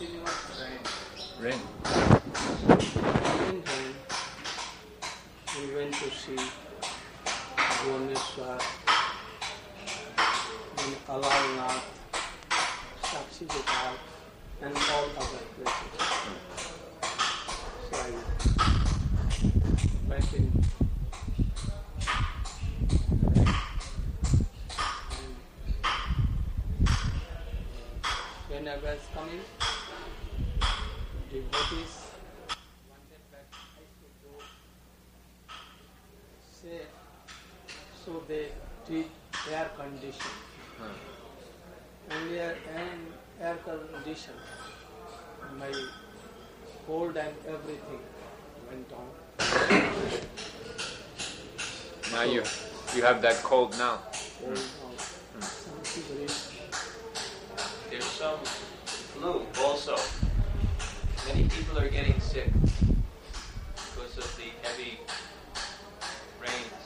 continuous Rain. in rain. We went to see Bhubaneswar, then Alalnath, Sakshi Vital, and all other places. So I went in. When I was coming, devotees wanted that I should go say, so they did air condition. And air condition, my cold and everything went on. Now you have that cold now. Cold now. Some feverish. There's some flu also. Many people are getting sick because of the heavy rains.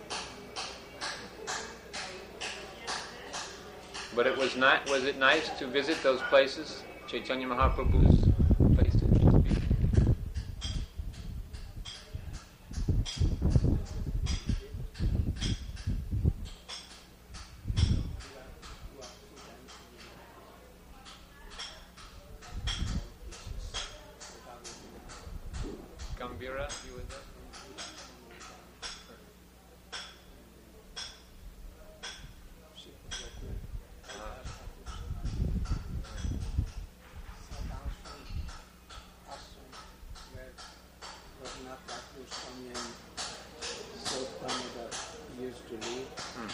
But it was not. Was it nice to visit those places, Chaitanya Mahaprabhu's places? Gambira, you were there? Used to live.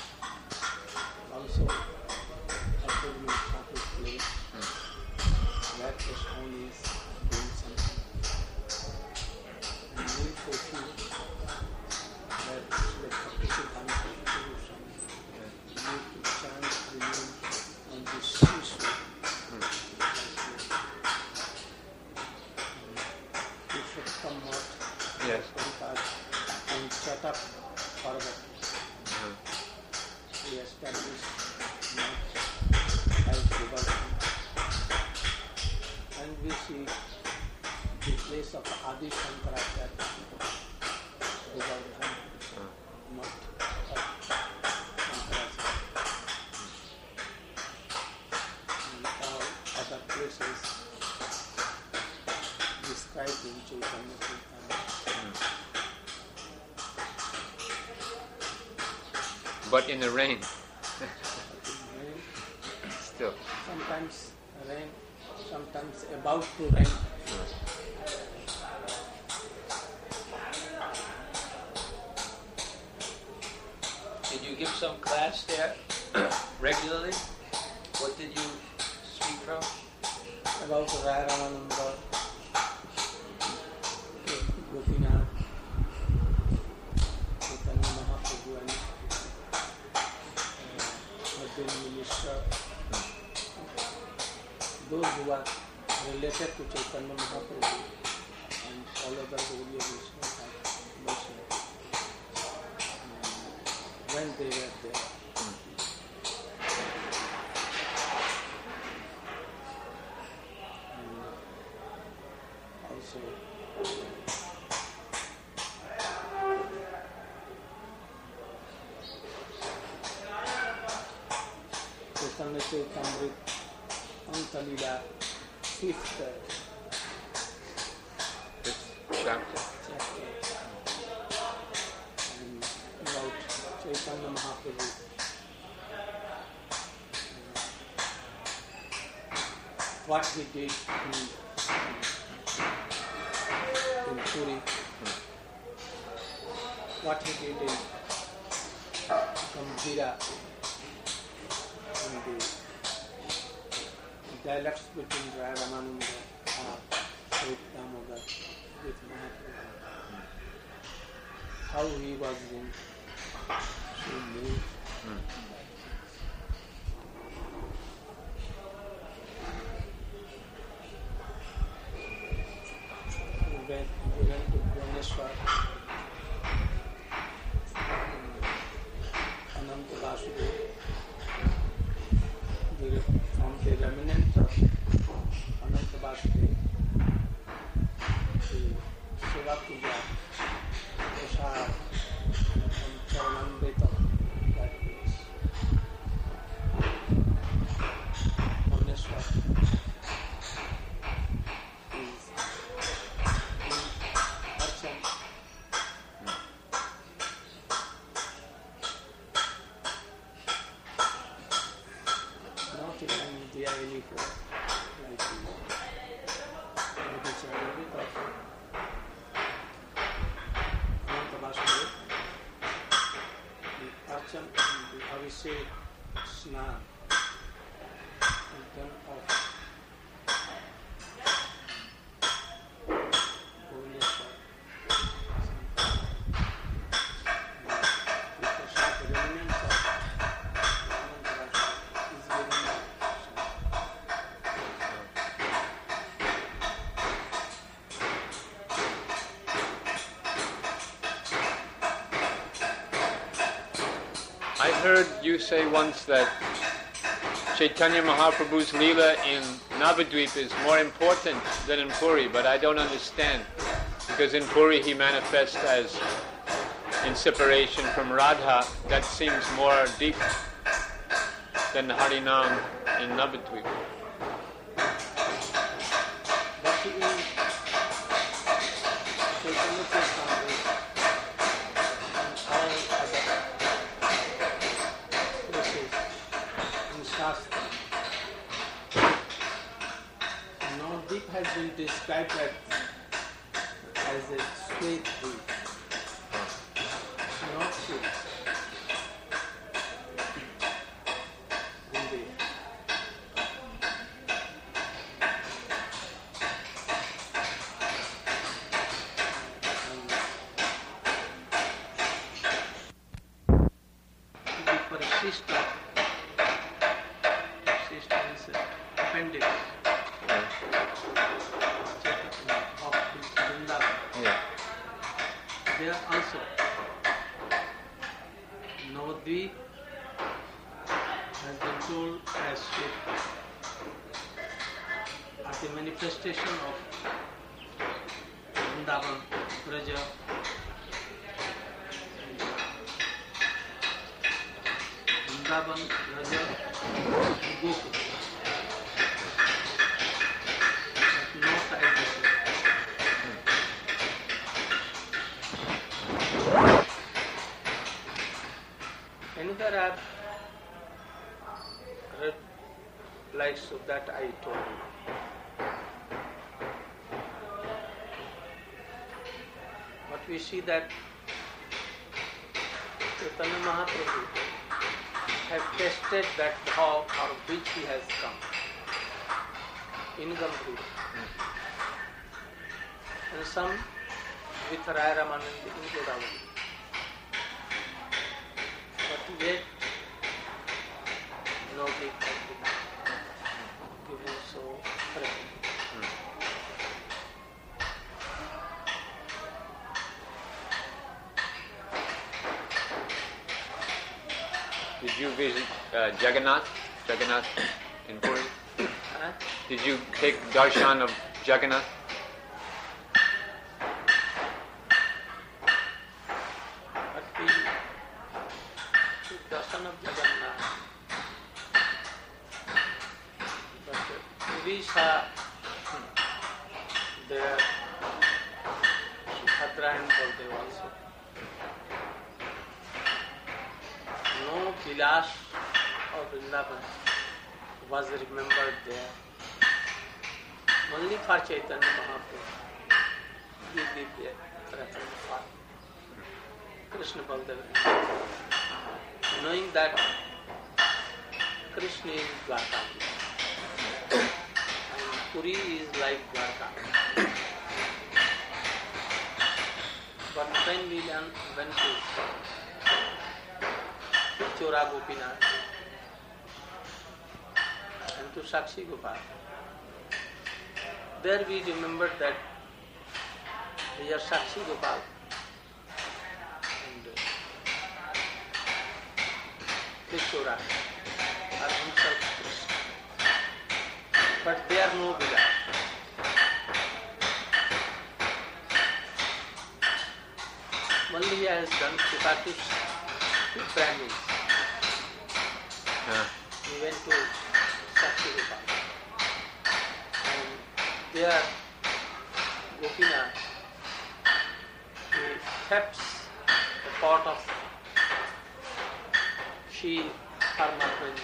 Also, Abdul Thakur's place. That Krishna is doing something. And we foresee that Sri Bhaktisiddhanta Purushan need to chant the name on this seashore. Purushottam Math, Yes. and Chatak Parvat. We established as Govardhan. And we see the place of Adi Shankaracharya, Govardhan, Math of Shankaracharya. And all other places described in Chaitanya Chaitanya. But in the rain. Still. Sometimes rain, sometimes about to rain. Did you give some class there regularly? What did you speak from? About Raya Ramananda, Gopinath, Chaitanya Mahaprabhu and Madhya Minister, those who are related to Chaitanya Mahaprabhu and all other Gaudiya Vaishnavas are mentioned when they were there. And also Chaitanya Chaitamrit Antalila, fifth Chapter. chapter, and about Chaitanya Mahaprabhu. What he did in Puri, what he did in Gambhira, and the dialects between Raya Ramananda or Sri Damodar with Mahaprabhu. How he was in so moved. We went to Bhubaneswar, Ananta Vasudev, from the remnant of Ananta Vasudev. say Snan and then off. I heard you say once that Chaitanya Mahaprabhu's Leela in Navadvip is more important than in Puri, but I don't understand. Because in Puri he manifests as in separation from Radha. That seems more deep than the Harinam in Navadvip. But in Chaitanya Charitamrita and all other places in Shastra, Navadvip has been described as a sweet deep, not sweet. Indeed. The Parishishta is appendix of Vrindavan. Yeah. There also Navadvip has been told as the manifestation of Vrindavan, Braja, Vrindavan, Braja, and Gokul. But not identical. Another I've read like so that I told you. But we see that Chaitanya Mahaprabhu have tested that bhav out of which he has come in Gambhir. And some with Raya Ramananda in Godavari. But yet, no big given so correctly. Did you visit Jagannath in Puri? Huh? Did you take darshan of Jagannath? But we took darshan of Jagannath. But we saw there Subhadra and Baldev also. No Vilas of Vrindavan was remembered there. Only for Chaitanya Mahaprabhu we did the reference for Krishna Baldev. Knowing that Krishna is Dwarka and Puri is like Dwarka. But when we went to Chora Gopinath and to Sakshi Gopal, there we remembered that they are Sakshi Gopal and Chora are himself Krishna. But they are no Vilas. Only he has done Kripatus with Brahmins. He went to Sakshi Gopal. And there, Gopinath, he kept a pot of she Parmatmani.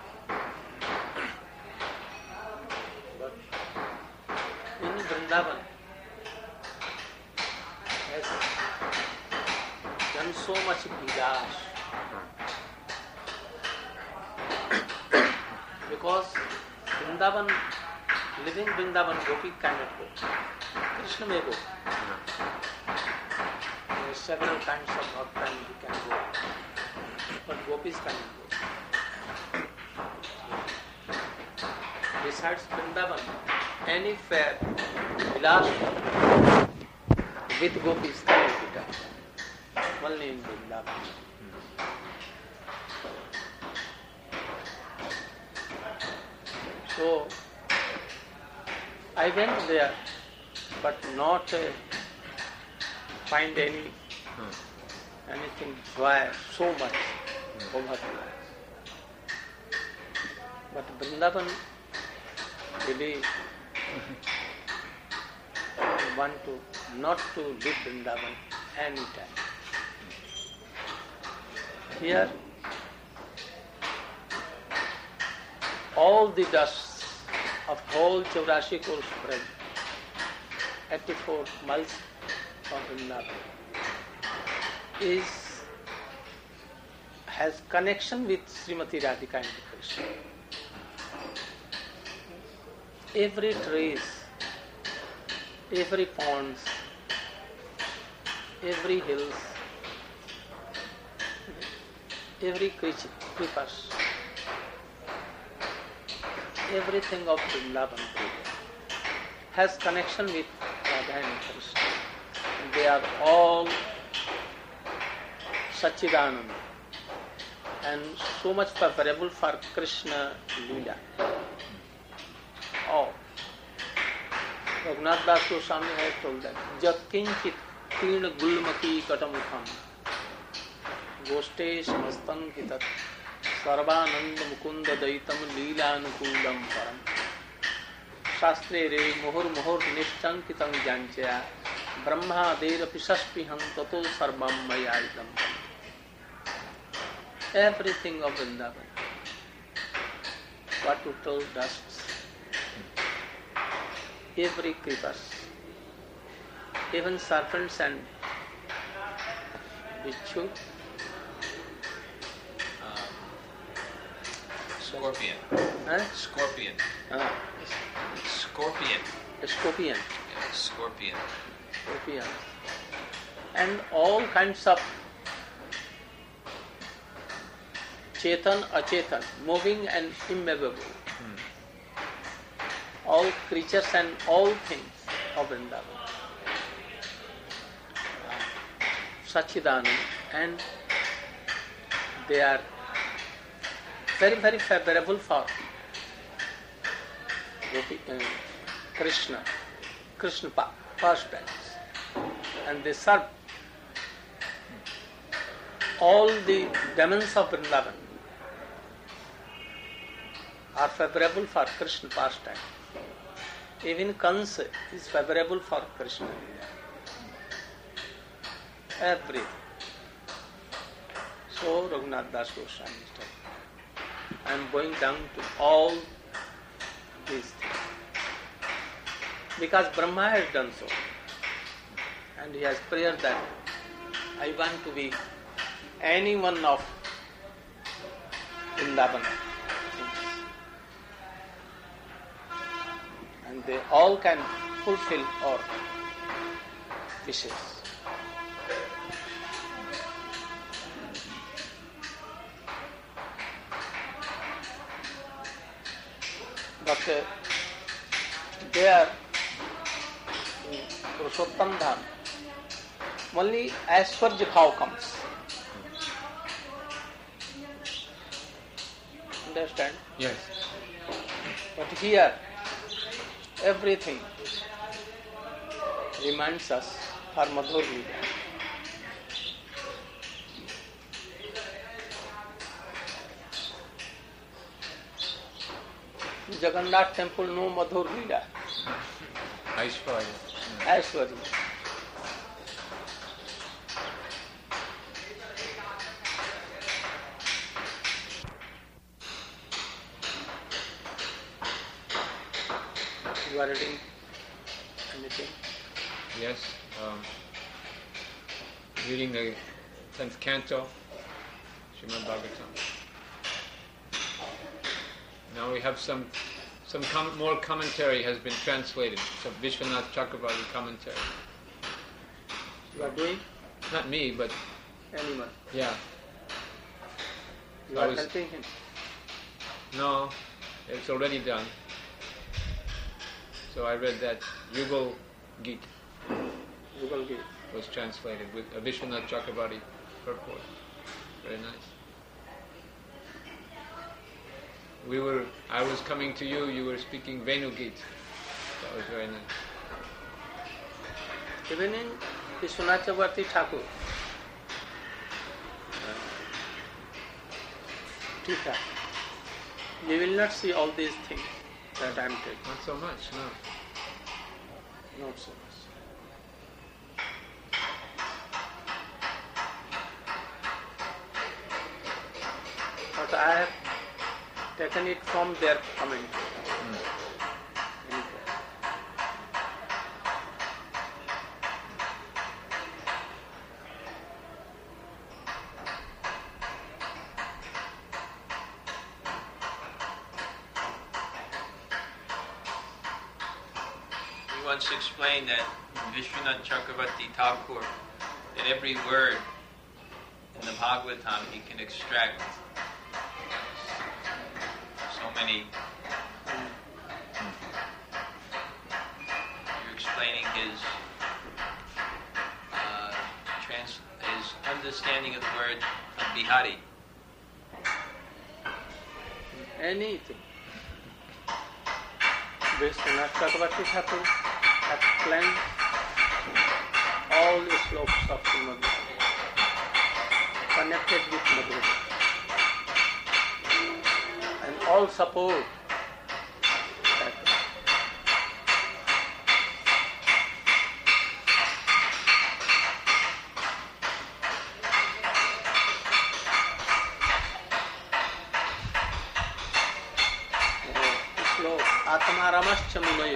But in Vrindavan, has done so much vilas Because Vrindavan, living Vrindavan Gopi cannot go. Krishna may go. There are several kinds of bhakta and he can go. But Gopis cannot go. Besides Vrindavan, any fair vilas with Gopis cannot be done. Only in Vrindavan. So, I went there, but not find anything joy so much over there. But Vrindavan really want to not to leave Vrindavan any time. Here, all the dust of whole 84 crores spread, 84 miles from Vrindavan, has connection with Srimati Radhika and Krishna. Every trees, every ponds, every hills, every creepers, everything of Vrindavan has connection with Radha and Krishna. They are all Sachidananda and so much favorable for Krishna Leela. Oh, Raghunath Das Goswami has told that Jat kinchit tirna gulmaki katamukham goste samastan hitat sarvananda mukunda daitam leelanukulam param shastre re muhur muhur nishtankitam janchaya brahma dera pisaspiham tato sarvam mayaitam. Everything of Vrindavan, what to tell dusts, every creepers, even serpents and bichu, Scorpion. Scorpion. Scorpion. Scorpion. Yeah, scorpion. Scorpion. And all kinds of Chetan, Achetan, moving and immovable. All creatures and all things of Vrindavan. Sachidanand, and they are very, very favorable for Krishna pastimes. And they serve all the demons of Vrindavan are favorable for Krishna pastime. Even Kansa is favorable for Krishna. Everything. So Raghunath Das Goswami is telling, I am going down to all these things. Because Brahma has done so. And he has prayed that I want to be any one of Vrindavan. And they all can fulfill our wishes. But there in Purushottam Dham, only Aishwarya Bhav comes. Understand? Yes. But here, everything reminds us for Madhur Leela. Jagannath temple, no Madhur Leela. Aishwarya. You are reading anything? Yes. Reading the 10th canto, Srimad Bhagavatam. Now we have some more commentary has been translated. Some Vishwanath Chakravarti commentary. You are doing? Not me, but Anyone. yeah. You I are was- helping him. No, it's already done. So I read that Yugal Geet You will give. was translated with a Vishwanath Chakravarti purport. Very nice. I was coming to you, you were speaking Venu Geet. That was very nice. Even in Vishwanath Chakravarti Thakur, Tika, you will not see all these things that I am taking. Not so much, no. Not so much. But I have taken it from their commentary. He once explained that Vishwanath Chakravarti Thakur, that every word in the Bhagavatam he can extract so many. You're explaining his his understanding of the word of Bihari. Anything. Vishwanath Chakravarti Thakur explained all the slopes of the Madhurika, connected with Madhurika, and all support that. श्लोक आत्मारामश्च मुनयो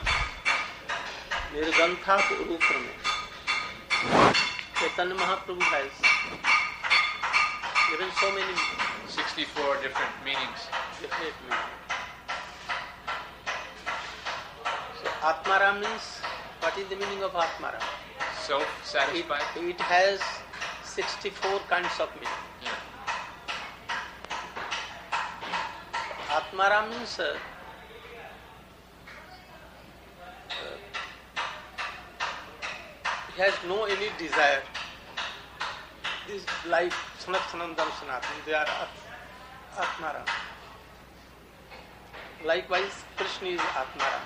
निर्गंथात उरुक्रमे Chaitanya Mahaprabhu has given so many 64 different meanings. definite meanings. So Atmaram means, what is the meaning of Atmaram? Self-satisfied? It has 64 kinds of meaning. Yeah. Atmaram means he has no any desire. This like Sanat Sanandam Sanatan, they are Atmaram. Likewise, Krishna is Atmaram.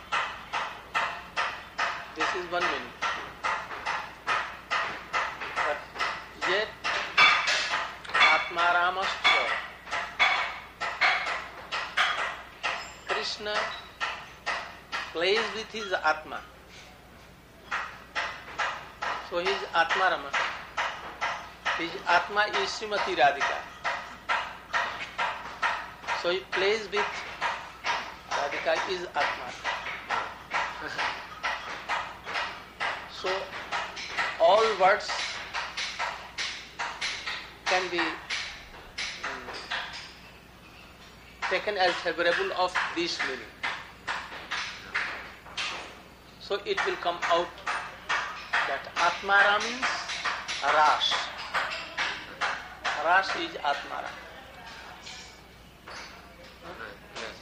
This is one meaning. But yet, Atmaramascha, Krishna plays with his Atma. So his Atmarama. His Atma is Srimati Radhika. So he plays with Radhika is Atma. So all words can be taken as favorable of this meaning. So it will come out that Atmara means Rash. Rash is Atmara. Yes.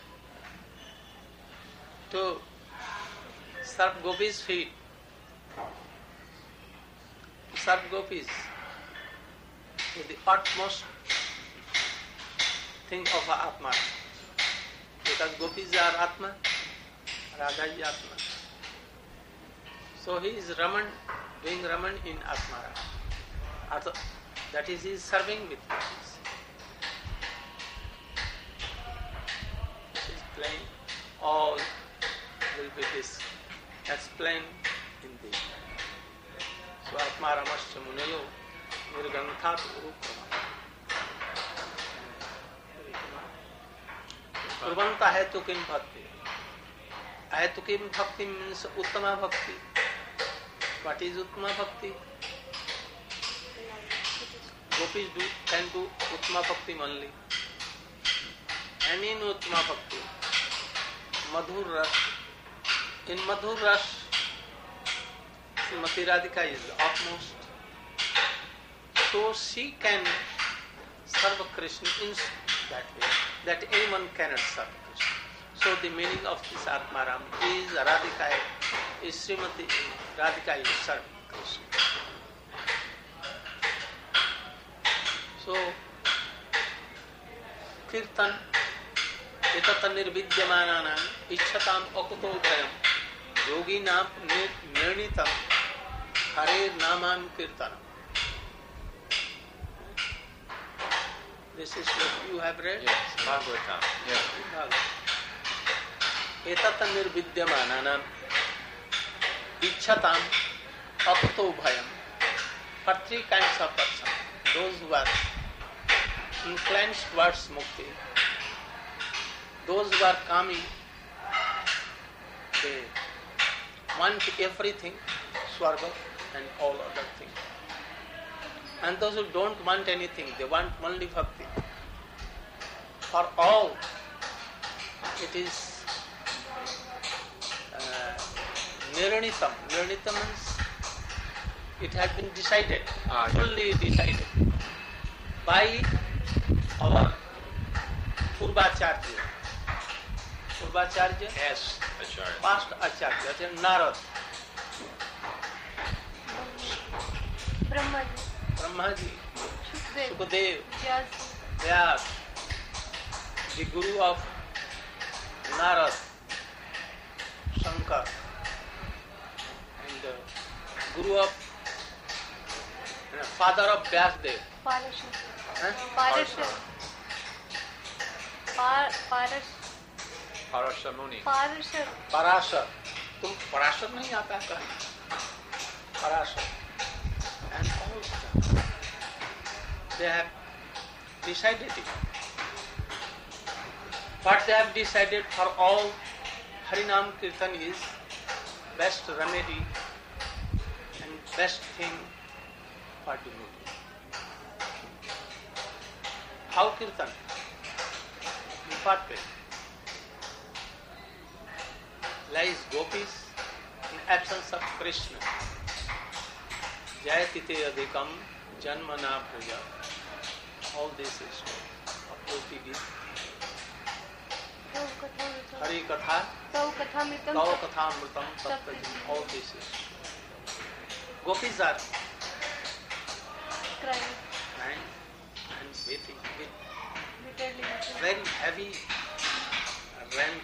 To serve gopis' feet, to serve gopis is the utmost thing of Atmara. Because gopis are Atma, Radha is Atma. So he is Raman, doing Raman in Atmara. That is, he is serving with gopis. He is playing, all will be explained in this. So Atmaramascha Munayo Nirganthat Urukrama. Urvanta Hetukim Bhakti. Hetukim Bhakti means Uttama Bhakti. What is Uttama Bhakti? Gopis can do Uttama Bhakti only. and in Uttama Bhakti, Madhur Ras. In Madhur Ras, Srimati Radhika is utmost. So she can serve Krishna in that way, that anyone cannot serve Krishna. So the meaning of this Atmaram is Radhika, is Srimati Radhika is serving Krishna. So, Kirtan, Etata Nirvidyamananam, Ichchatam Akuto Bhayam, Yoginam Nirnitam, Hare Namam Kirtanam. This is what you have read? Yes, Bhagavatam. Yes. Etata Nirvidyamananam, Ichchatam Akuto Bhayam. For three kinds of persons. Those who are inclined towards mukti, those who are kami, they want everything, swarga and all other things. And those who don't want anything, they want only bhakti. For all, it is niranitam. Niranitam means it has been decided, fully decided by our Purvacharya. Purvacharya? Yes, Acharya. Past Acharya, Narad. Brahmaji, Sukadev, Vyas, the Guru of Narad, Shankar, and the Guru of father of Vyasdev. Parasha Muni. Parashar. तुम पराशर नहीं आता है कहीं? Parashar. And all they have decided it. What they have decided for all Harinam Kirtan is best remedy and best thing for devotee. How Kirtan? In what way? Lies gopis in absence of Krishna. Jayati te adhikam janmana puja. All this is of Gopti Gita. Hari Katha, Tau Katha Amritam Saptajam. All this is. Gopis are crying and waiting with very heavy rain.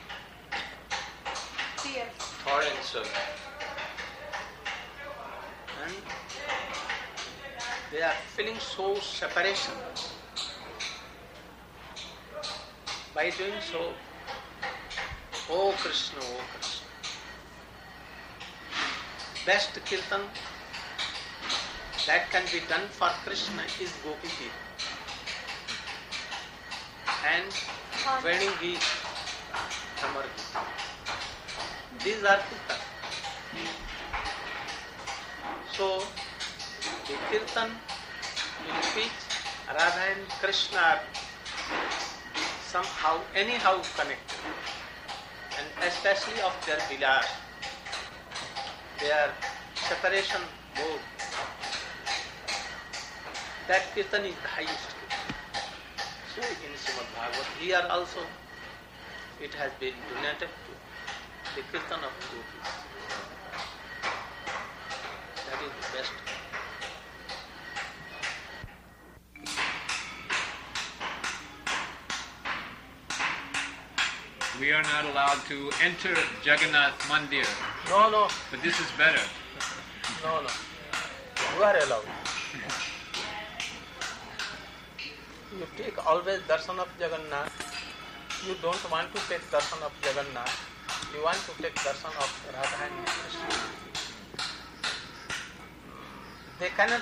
Torrents of And they are feeling so separation. By doing so, oh Krishna, oh Krishna. Best kirtan that can be done for Krishna is Gopi Gita. And Veni Gita, Amar Gita. These are kirtan. So, the kirtan in which Radha and Krishna are somehow, anyhow connected, and especially of their vilas, their separation mode, that kirtan is the highest kirtan. So, in Srimad Bhagavad, here also, it has been donated to the kirtan of gopis. That is the best. We are not allowed to enter Jagannath Mandir, No, but this is better. no. You are allowed. You take always darshan of Jagannath. You don't want to take darshan of Jagannath. You want to take darshan of Radha and Krishna. They cannot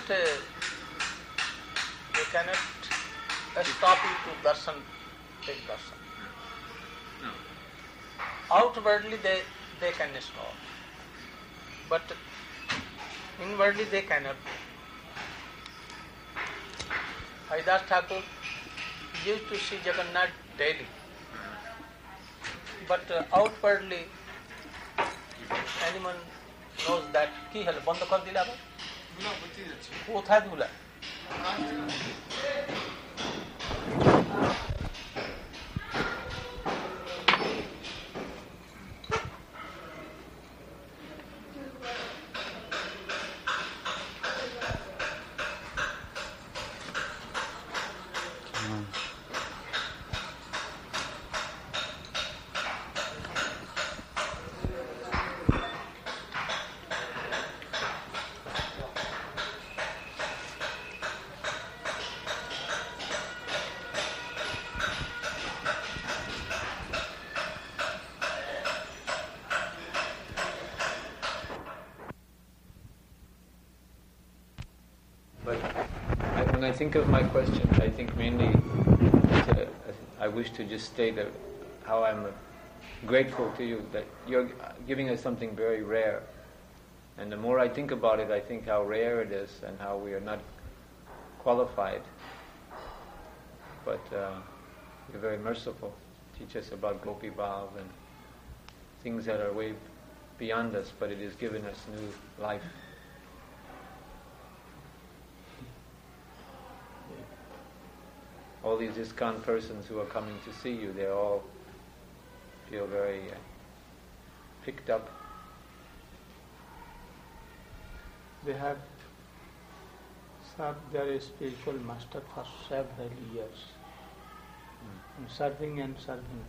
stop you to darshan, take darshan. No. Outwardly they can stop, but inwardly they cannot. Haridas Thakur used to see Jagannath daily. but outwardly anyone knows that কি হলো বন্ধ করে দিলে আবার কোথায় ধুলা When I think of my question, I think mainly I wish to just state how I'm grateful to you that you're giving us something very rare. And the more I think about it, I think how rare it is and how we are not qualified. But you're very merciful. Teach us about Gopi Bhav and things that are way beyond us, but it has given us new life. All these ISKCON persons who are coming to see you, they all feel very picked up. They have served their spiritual master for several years. And serving and serving.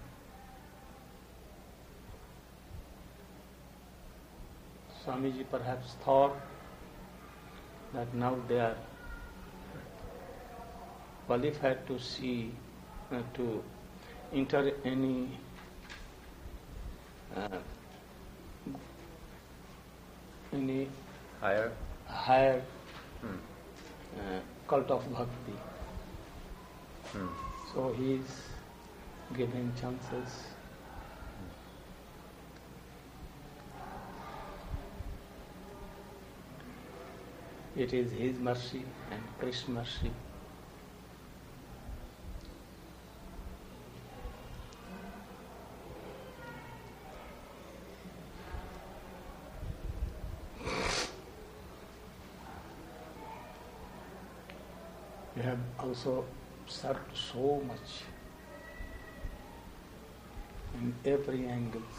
Swamiji perhaps thought that now they are qualified to see, to enter any higher cult of bhakti. So he is given chances. It is his mercy and Krishna's mercy. We have also served so much in every angle,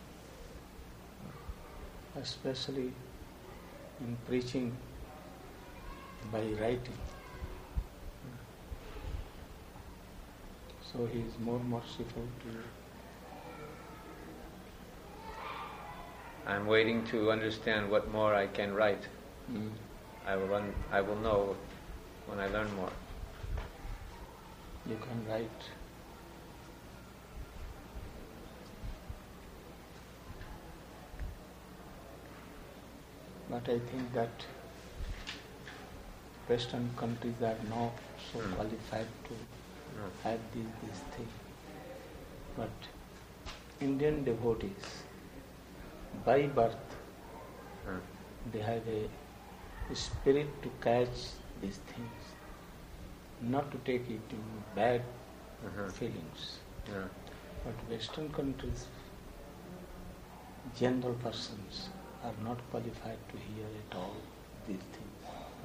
especially in preaching by writing. So he is more merciful to you. I'm waiting to understand what more I can write. I will know when I learn more. You can write. But I think that Western countries are not so qualified to have this thing. But Indian devotees, by birth, they have a spirit to catch these things, not to take it in bad feelings. But Western countries, general persons are not qualified to hear at all these things.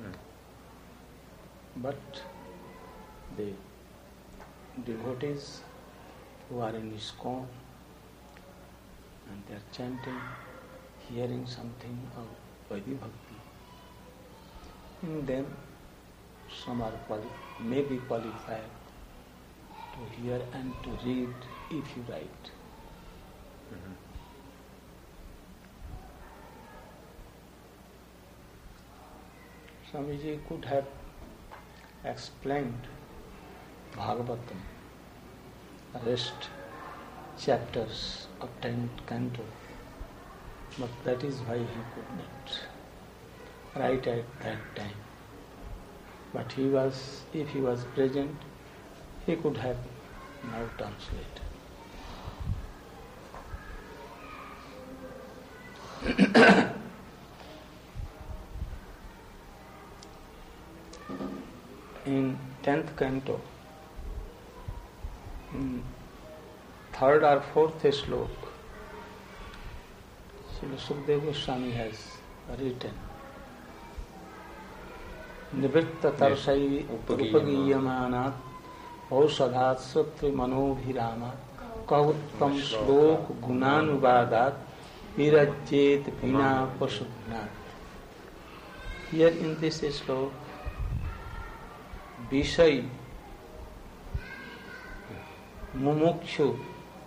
But the devotees who are in ISKCON and they are chanting, hearing something of Vaidhi Bhakti, in them some are may be qualified to hear and to read if you write. Swamiji could have explained Bhagavatam, rest chapters of 10th canto, but that is why he could not write at that time. But if he was present, he could have now translated. In 10th canto, in third or fourth slok, Srila Sukadeva Goswami has written, Nivritta Tarsai Upagiyamanat Ausadhat Sutri Manobhiramat Kauttam Slok Gunanuvadat Virajyet Vina Pasudnat. Here in this slok, Vishay, Mumukshu,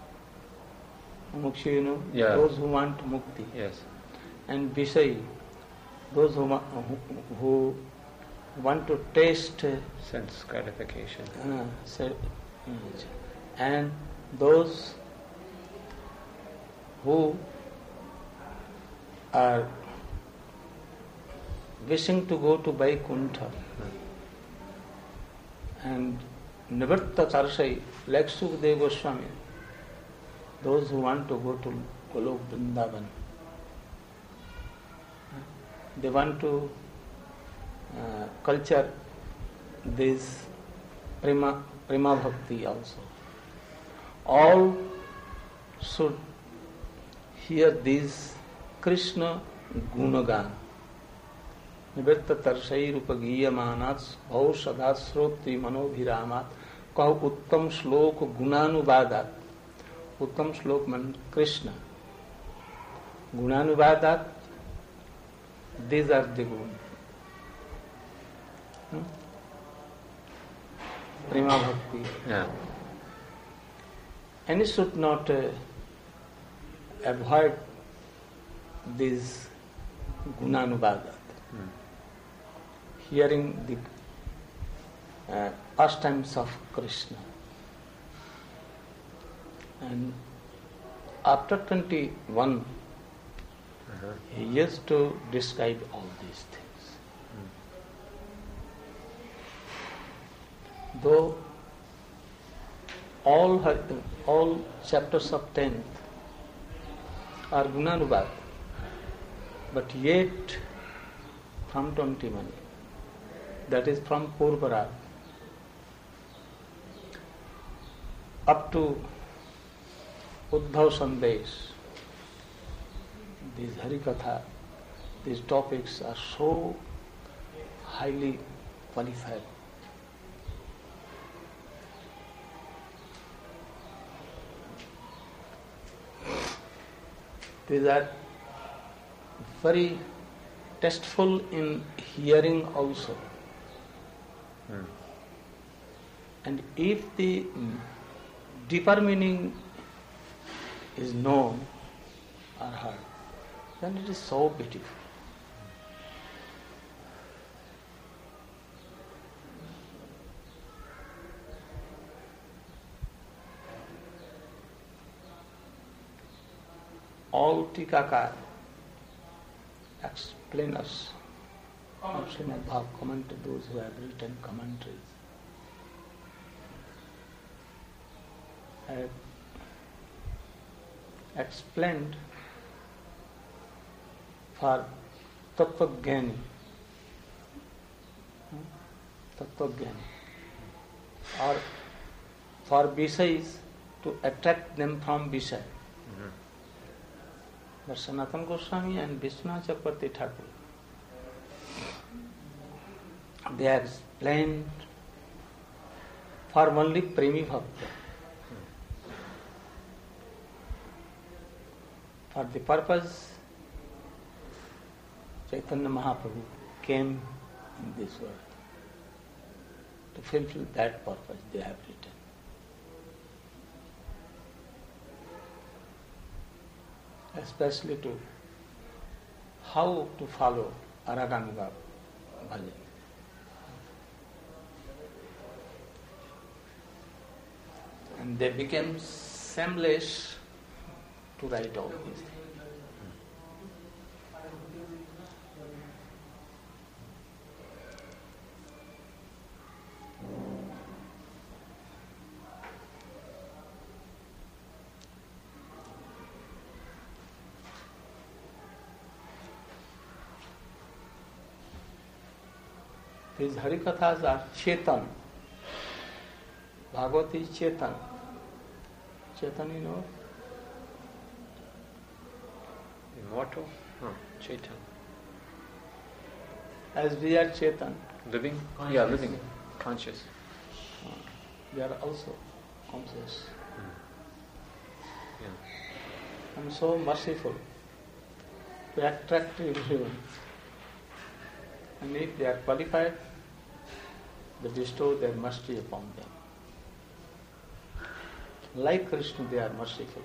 you know, those who want mukti. Yes. And Vishay, those who want to taste sense gratification. And those who are wishing to go to Vaikuntha. And Nivritta Tarsai, like Sukadeva Goswami, those who want to go to Golok Vrindavan. They want to culture this prema bhakti also. All should hear this Krishna Gunagan. Nivritta Tarsai Rupagiyamanat Bhau Sadat Sroti Manobhiramat Kahu Uttam Slok Gunanuvadat. Uttam Slok means Krishna. Gunanuvadat, these are the gun. Prema Bhakti. Yeah. And it should not avoid this Gunanuvadat. Hearing the pastimes of Krishna. And after 21, he used to describe all these things. Though all chapters of 10th are Gunanuvad, but yet from 21, that is from Purvarag up to Uddhav Sandesh, these Harikatha, these topics are so highly qualified. These are very tasteful in hearing also. And if the deeper meaning is known or heard, then it is so beautiful. All Tikakar, explainers of Srimad Bhagavatam, commented, those who have written commentaries, have explained for Tattvajnani, or for Visayas to attract them from Visay. But Sanatana Goswami and Vishwanath Chakravarti Thakur, they have explained for only Premi Bhakta. For the purpose, Chaitanya Mahaprabhu came in this world. To fulfill that purpose, they have written. Especially to how to follow Araganuga Bhajan. And they became shameless to write all these things. These Harikathas are Chetan. Bhagavad is Chetan. Chaitanya, you know? Immortal? No, Chaitanya. As we are Chaitanya. Living? Yeah, living. Conscious. We are also conscious. Yeah. And so merciful to attract everyone. And if they are qualified, they bestow their mercy upon them. Like Krishna, they are merciful.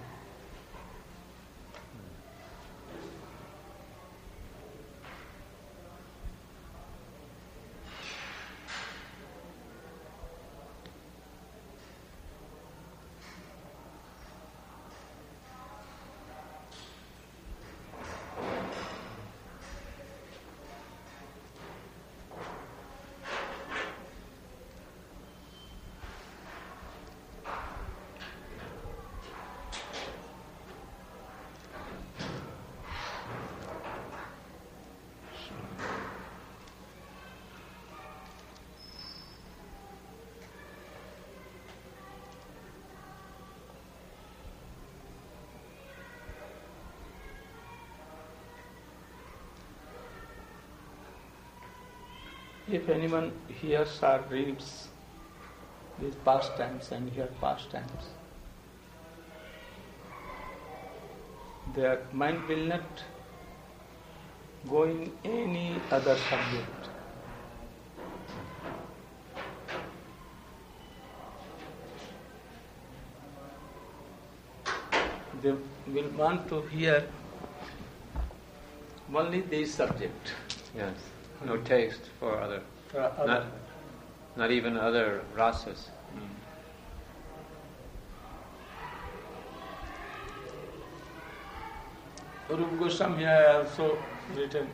If anyone hears or reads these pastimes and hear pastimes, their mind will not go in any other subject. They will want to hear only this subject. Yes. No taste for other. Not even other rasas. Rupa Goswami has also written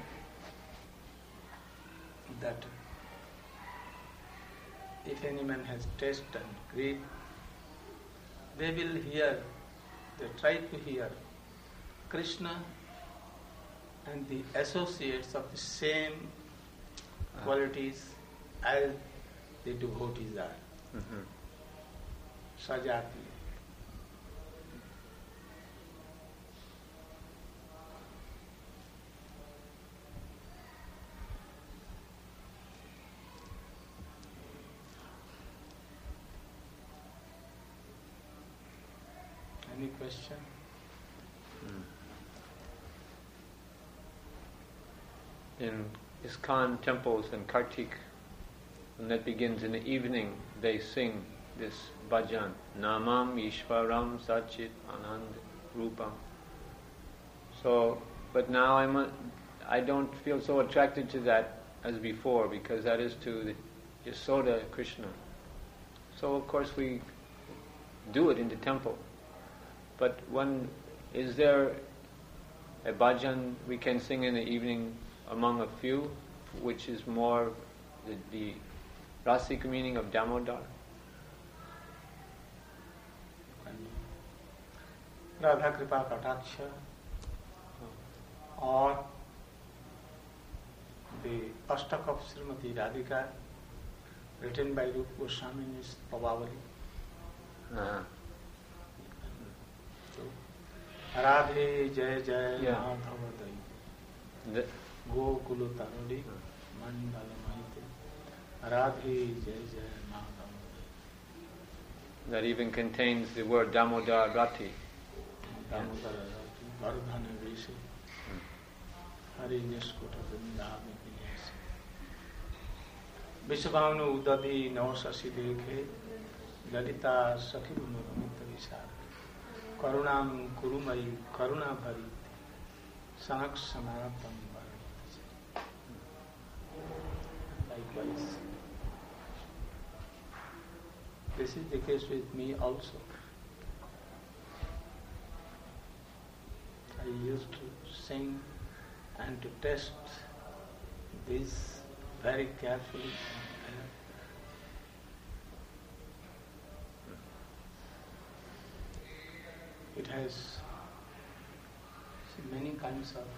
that if any man has taste and greed, they try to hear Krishna and the associates of the same qualities as the devotees are. Sajati. Any question? In ISKCON temples in Kartik, when that begins in the evening, they sing this bhajan, Namam Ishvaram Sachit Anand Rupam. So, but now I don't feel so attracted to that as before, because that is to the Yasoda Krishna. So of course we do it in the temple. But is there a bhajan we can sing in the evening among a few, which is more the rasic meaning of Damodar? Radha Kripa Kataksha or the Astak of Srimati Radhika written by Rupa Goswami in his Pavavali. Radhe Jai Jai Madhava Dai Gokulu Tarudi Mandala Maite Radhe Jai Jai Madhava Dai. That even contains the word Damodar Rati. Damodar Rati Vardhana Visi Hari Nishkota Vindami Vinesi Vishvamnu Udadi Nausasi Dekhe Lalita Sakibunu Ramita Visar Karunam Kurumai Karuna Bharit Sanak Samatam Bharit. Likewise, this is the case with me also. I used to sing and to test this very carefully. It has many kinds of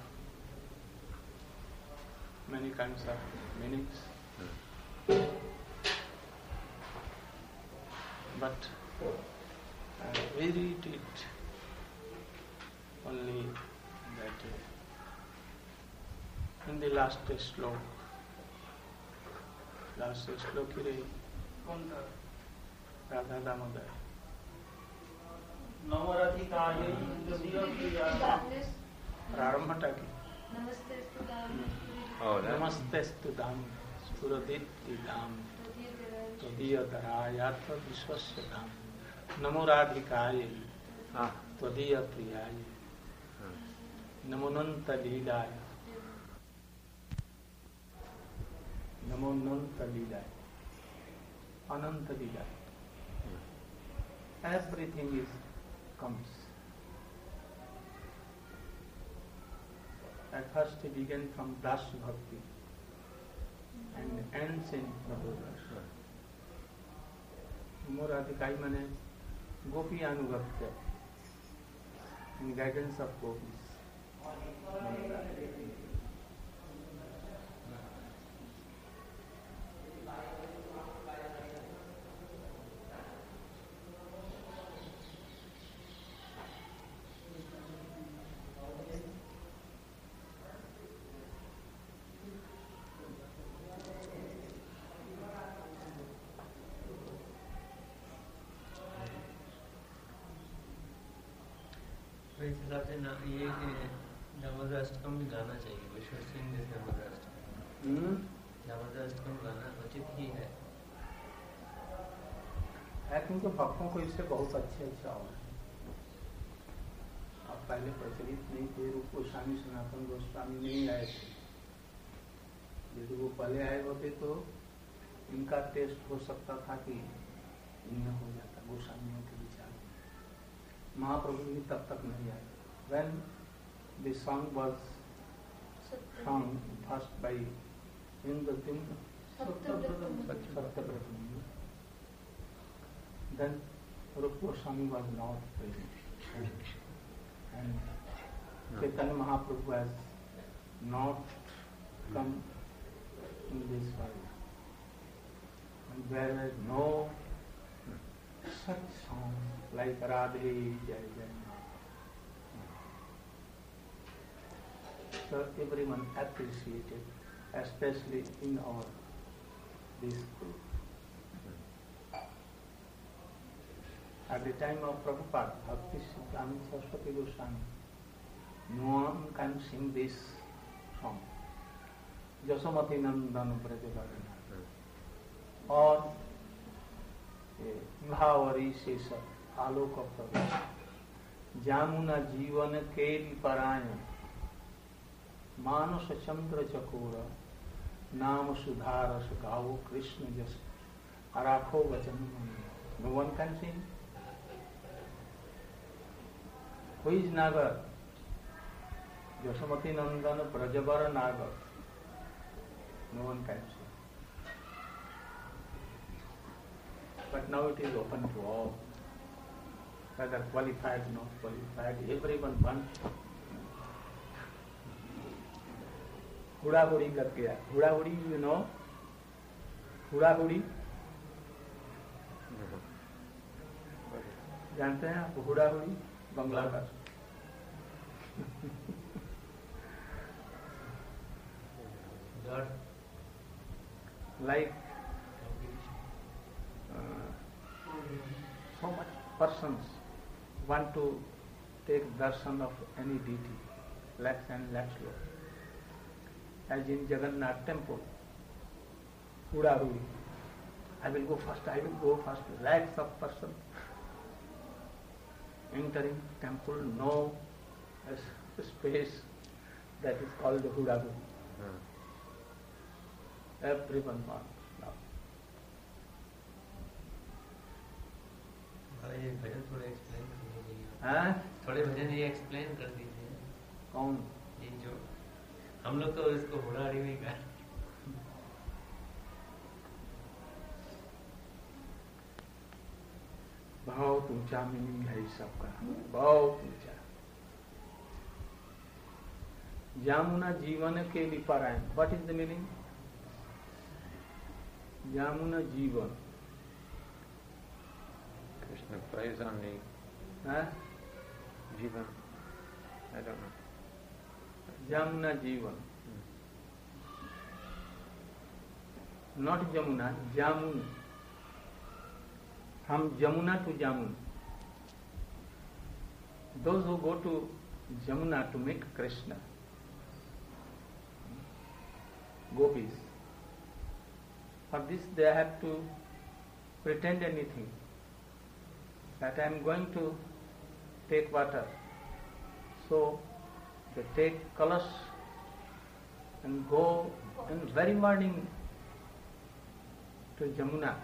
meanings. But We read it only that in the last slok. Last slok is Radha Damodar. प्रारंभटा की नमस्तेस्तु दाम स्फुरदिति दाम त्वदीयतरायाथ विश्वस्य धाम नमो राधिकाय त्वदीय प्रियाय नमोनंत लीलाय नमोनंत लीलाय अनंत लीलाय. Everything is comes. At first he began from Das Bhakti and ends in Prabhudas. Moradhikai mane Gopi Anugapta in guidance of Gopis. इस हिसाब से ना ये दामोदराष्टकम भी गाना चाहिए. विश्व सिंह ने दामोदराष्टकम गाना उचित ही है. क्योंकि भक्तों को इससे बहुत अच्छे और अब पहले प्रचलित नहीं थे. रूप गोस्वामी सनातन गोस्वामी नहीं आए थे. यदि वो पहले आए होते तो इनका टेस्ट हो सकता था कि इनमें हो जाता गोस्वामियों के विचार. महाप्रभु भी तब तक नहीं आए. When the song was sung first by Indradyumna Satyavrata, then Rupa Goswami was not present, and Chaitanya Mahaprabhu has not come in this world, and there was no such song like Radhe Jai Jai. So everyone appreciated, especially in our this group. At the time of Prabhupada, Bhakti Siddhanta Saraswati Goswami, no one can sing this song. Jasomati Nandan Brajavarana. Or भावरी से सब आलोक प्रवेश जामुना जीवन केली परायण मानस चंद्र चकोर नाम सुधारस गाओ कृष्ण जस राखो वचन. No one can sing. Who is Nagar? Jasomati Nandan Brajavara Nagar. No one can sing. But now it is open to all, whether qualified, not qualified, everyone wants. हुड़ा-हुड़ी कर गया. हुड़ा-हुड़ी, you know? हुड़ा-हुड़ी जानते हैं आप? हुड़ा-हुड़ी बंगला का. Like so much persons want to take darshan of any deity, lakhs and lakhs of. As in Jagannath temple, Hura-huri. I will go first. Lakhs of persons entering temple, no space, that is called Hura-huri. Everyone wants. ये भजन थोड़े explain कर दीजिए. हाँ? थोड़े भजन ये explain कर दीजिए. कौन? ये जो हम लोग तो इसको हुड़ाड़ी में गा. बहुत ऊंचा मीनिंग है इस सबका, बहुत ऊंचा. जामुना जीवन के लिए परायण. What is the meaning? Yamuna Jivan. Krishna plays on the Huh? Jivan. I don't know. Jamuna Jivan. Not Jamuna, Jamun. From Jamuna to Jamun. Those who go to Jamuna to meet Krishna, gopis, for this they have to pretend anything. That I am going to take water. So they take kalash and go in very morning to Jamuna.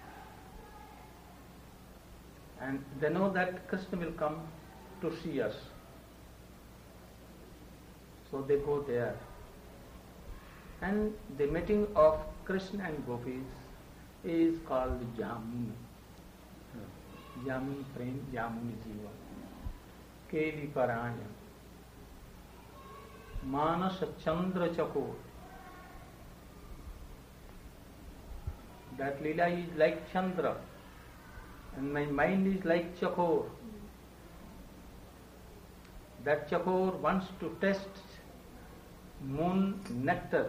And they know that Krishna will come to see us. So they go there. And the meeting of Krishna and gopis is called Jamun. Jamun Prem, Jamun Jivan. Keli Paranya. Manas Chandra Chakor. That Leela is like Chandra. And my mind is like Chakor. That Chakor wants to test moon nectar.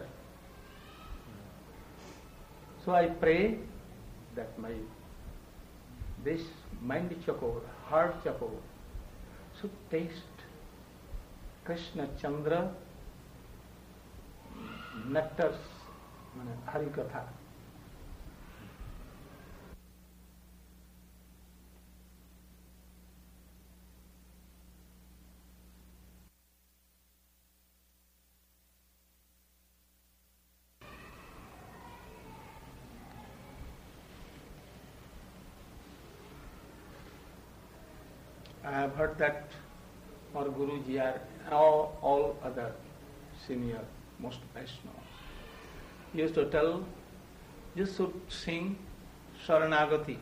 So I pray that this mind Chakor, heart Chakor, should taste Krishna Chandra nectars, Harikatha. I have heard that our Guruji are all other senior, most Vaishnavas. He used to tell, you should sing Sharanagati.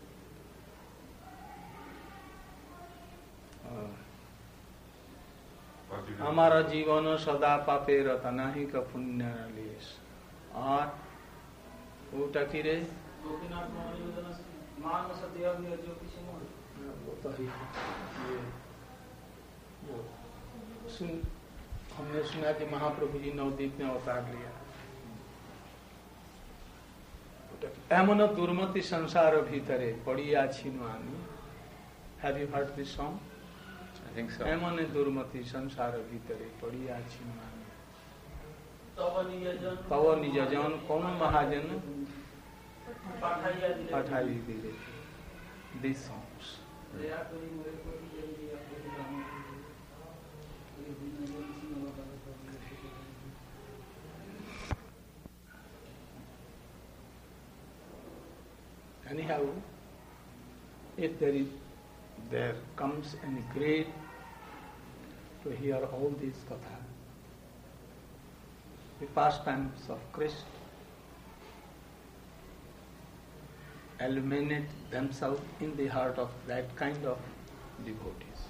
हमारा जीवन सदा पापे रता नहीं का पुण्य less और वो टकीरे मानस देव जो किसी हमने सुना कि महाप्रभु जी नवदीप ने अवतार लिया. एमन दुर्मति संसार भीतरे पड़िया छिनवानी. Have you heard this song? I think so. एमन दुर्मति संसार भीतरे पड़िया छिनवानी. तव निज जन कौन महाजन पठाई दिले. These songs. Anyhow, if there comes any great to hear all these katha, the pastimes of Krishna, illuminate themselves in the heart of that kind of devotees.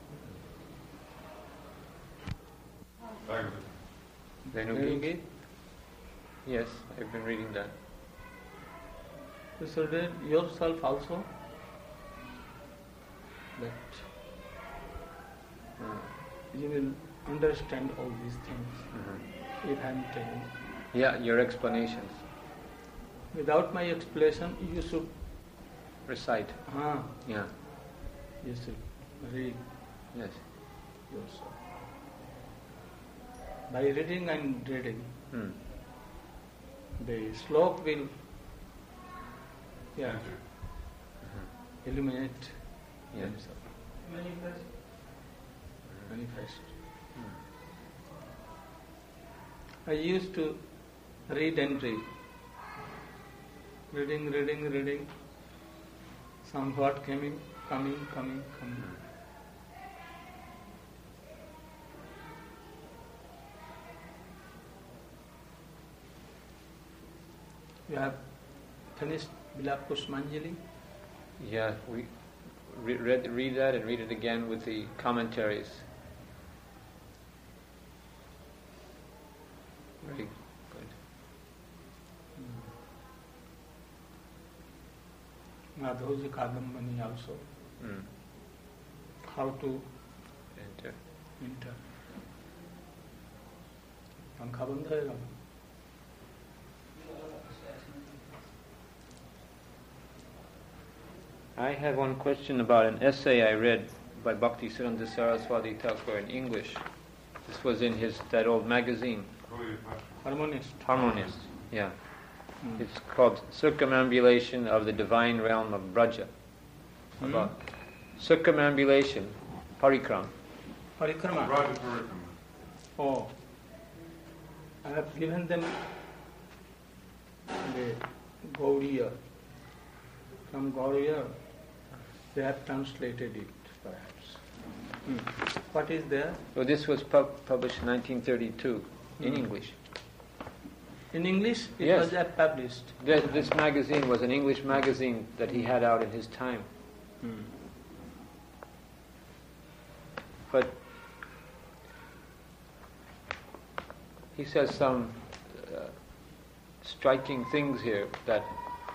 Venugit? Yes, I've been reading that. You should read yourself also that you will understand all these things if I am telling. Yeah, your explanations. Without my explanation, you should Recite. Yeah. You should read Yes. yourself. By reading and reading, the slok will illuminate themselves. Manifest. I used to read and read. Reading. Some thought coming. You have finished Vilap Pushpanjali? Yeah, we read that and read it again with the commentaries. Very good. Madhurji Kadambani also. how to enter. enter. पंखा बंद रहेगा. I have one question about an essay I read by Bhaktisiddhanta Saraswati Thakur in English. This was in that old magazine. Harmonist, yeah. It's called Circumambulation of the Divine Realm of Braja. About circumambulation, parikram. Parikrama. Braja Parikrama. Oh, I have given them the Gauriya. From Gauriya, they have translated it, perhaps. What is there? So this was published in 1932 in English. In English, it Yes. was published. This magazine was an English magazine that he had out in his time. But he says some striking things here, that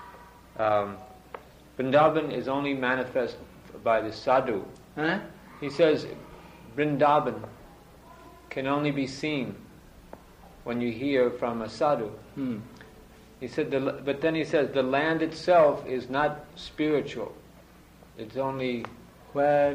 Vrindavan is only manifest by the sadhu. Huh? He says Vrindavan can only be seen when you hear from a sadhu. He said, but then he says the land itself is not spiritual. It's only Where?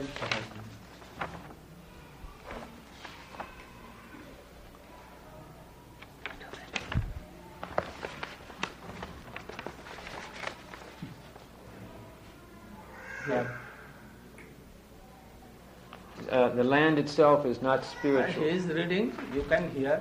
the land itself is not spiritual. He is reading, you can hear.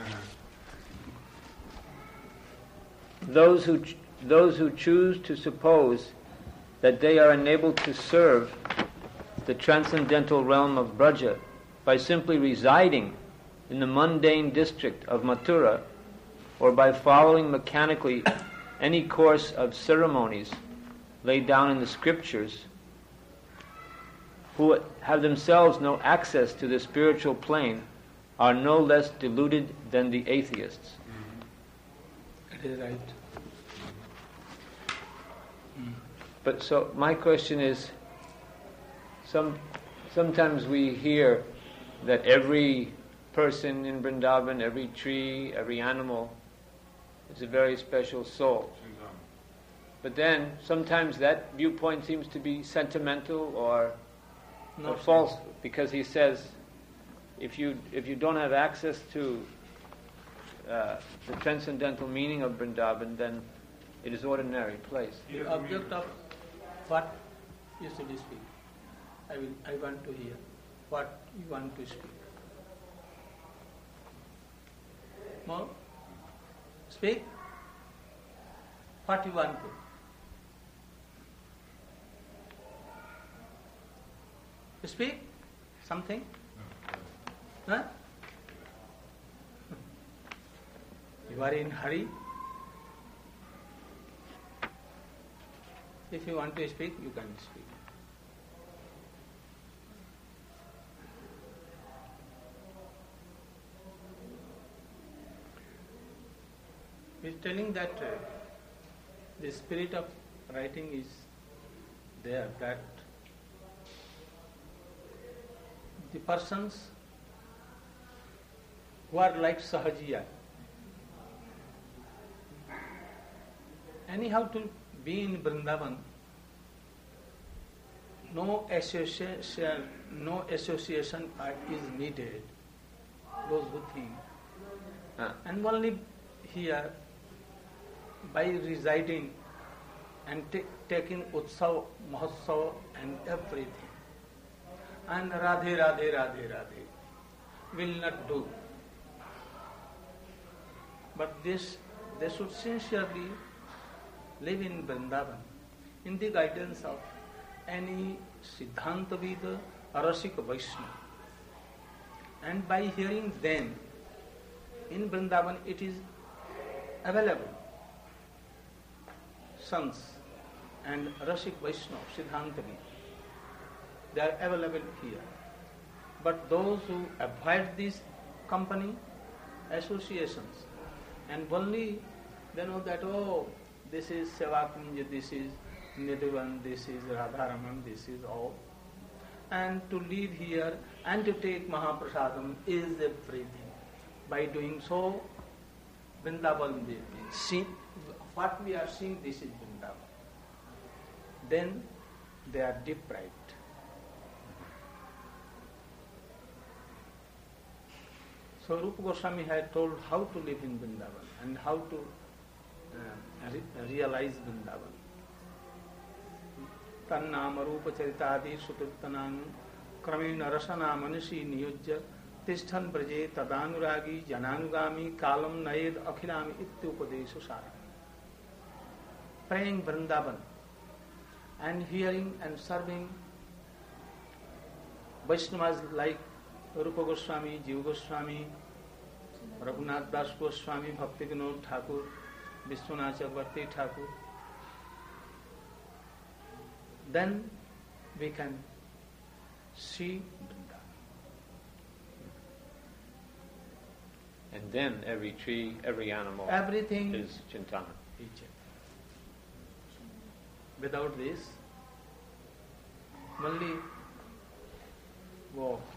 Those who choose to suppose that they are enabled to serve the transcendental realm of Braja by simply residing in the mundane district of Mathura, or by following mechanically any course of ceremonies laid down in the scriptures, who have themselves no access to the spiritual plane, are no less deluded than the atheists. It is right. But so my question is, sometimes we hear that every person in Vrindavan, every tree, every animal is a very special soul. But then sometimes that viewpoint seems to be sentimental or false, because he says if you don't have access to the transcendental meaning of Vrindavan, then it is ordinary place. The object of what you should speak. I want to hear what you want to speak. More? Speak. What you want to. Speak something? Huh? You are in hurry. If you want to speak, you can speak. He is telling that the spirit of writing is there, that the persons who are like Sahajiya, anyhow to be in Vrindavan, no association is needed, those who think. And only here, by residing and taking Utsav, Mahotsav and everything, and Radhe, Radhe, Radhe, Radhe, will not do. But they should sincerely live in Vrindavan in the guidance of any Siddhanta-vida or Rasika Vaishnava. And by hearing them, in Vrindavan it is available. Sons and Rasik Vaishnava, Siddhanta-vida, they are available here. But those who avoid this company, associations, and only they know that, oh, this is Sevakunja, this is Nidhavan, this is Radharaman, this is all. and to live here and to take Mahaprasadam is everything. By doing so, Vrindavan will be. See, what we are seeing, this is Vrindavan. Then they are deprived. So Rupa Goswami had told how to live in Vrindavan and how to realize Vrindavan. Tannama Rupa Charitadi Sutirtanang Kramena Rasana Manishi Niyujya Tishtan Braje Tadanuragi Jananugami Kalam Naed Akhilami Ityupadesha Sara. Praying Vrindavan and hearing and serving Vaishnavas like Rupa Goswami, Jiva Goswami, Raghunath Das Goswami, Bhakti Vinod Thakur, Vishwanath Chakravarti Thakur. Then we can see Vrindavan. And then every tree, every animal, everything is Chintamani. Without this, only walk.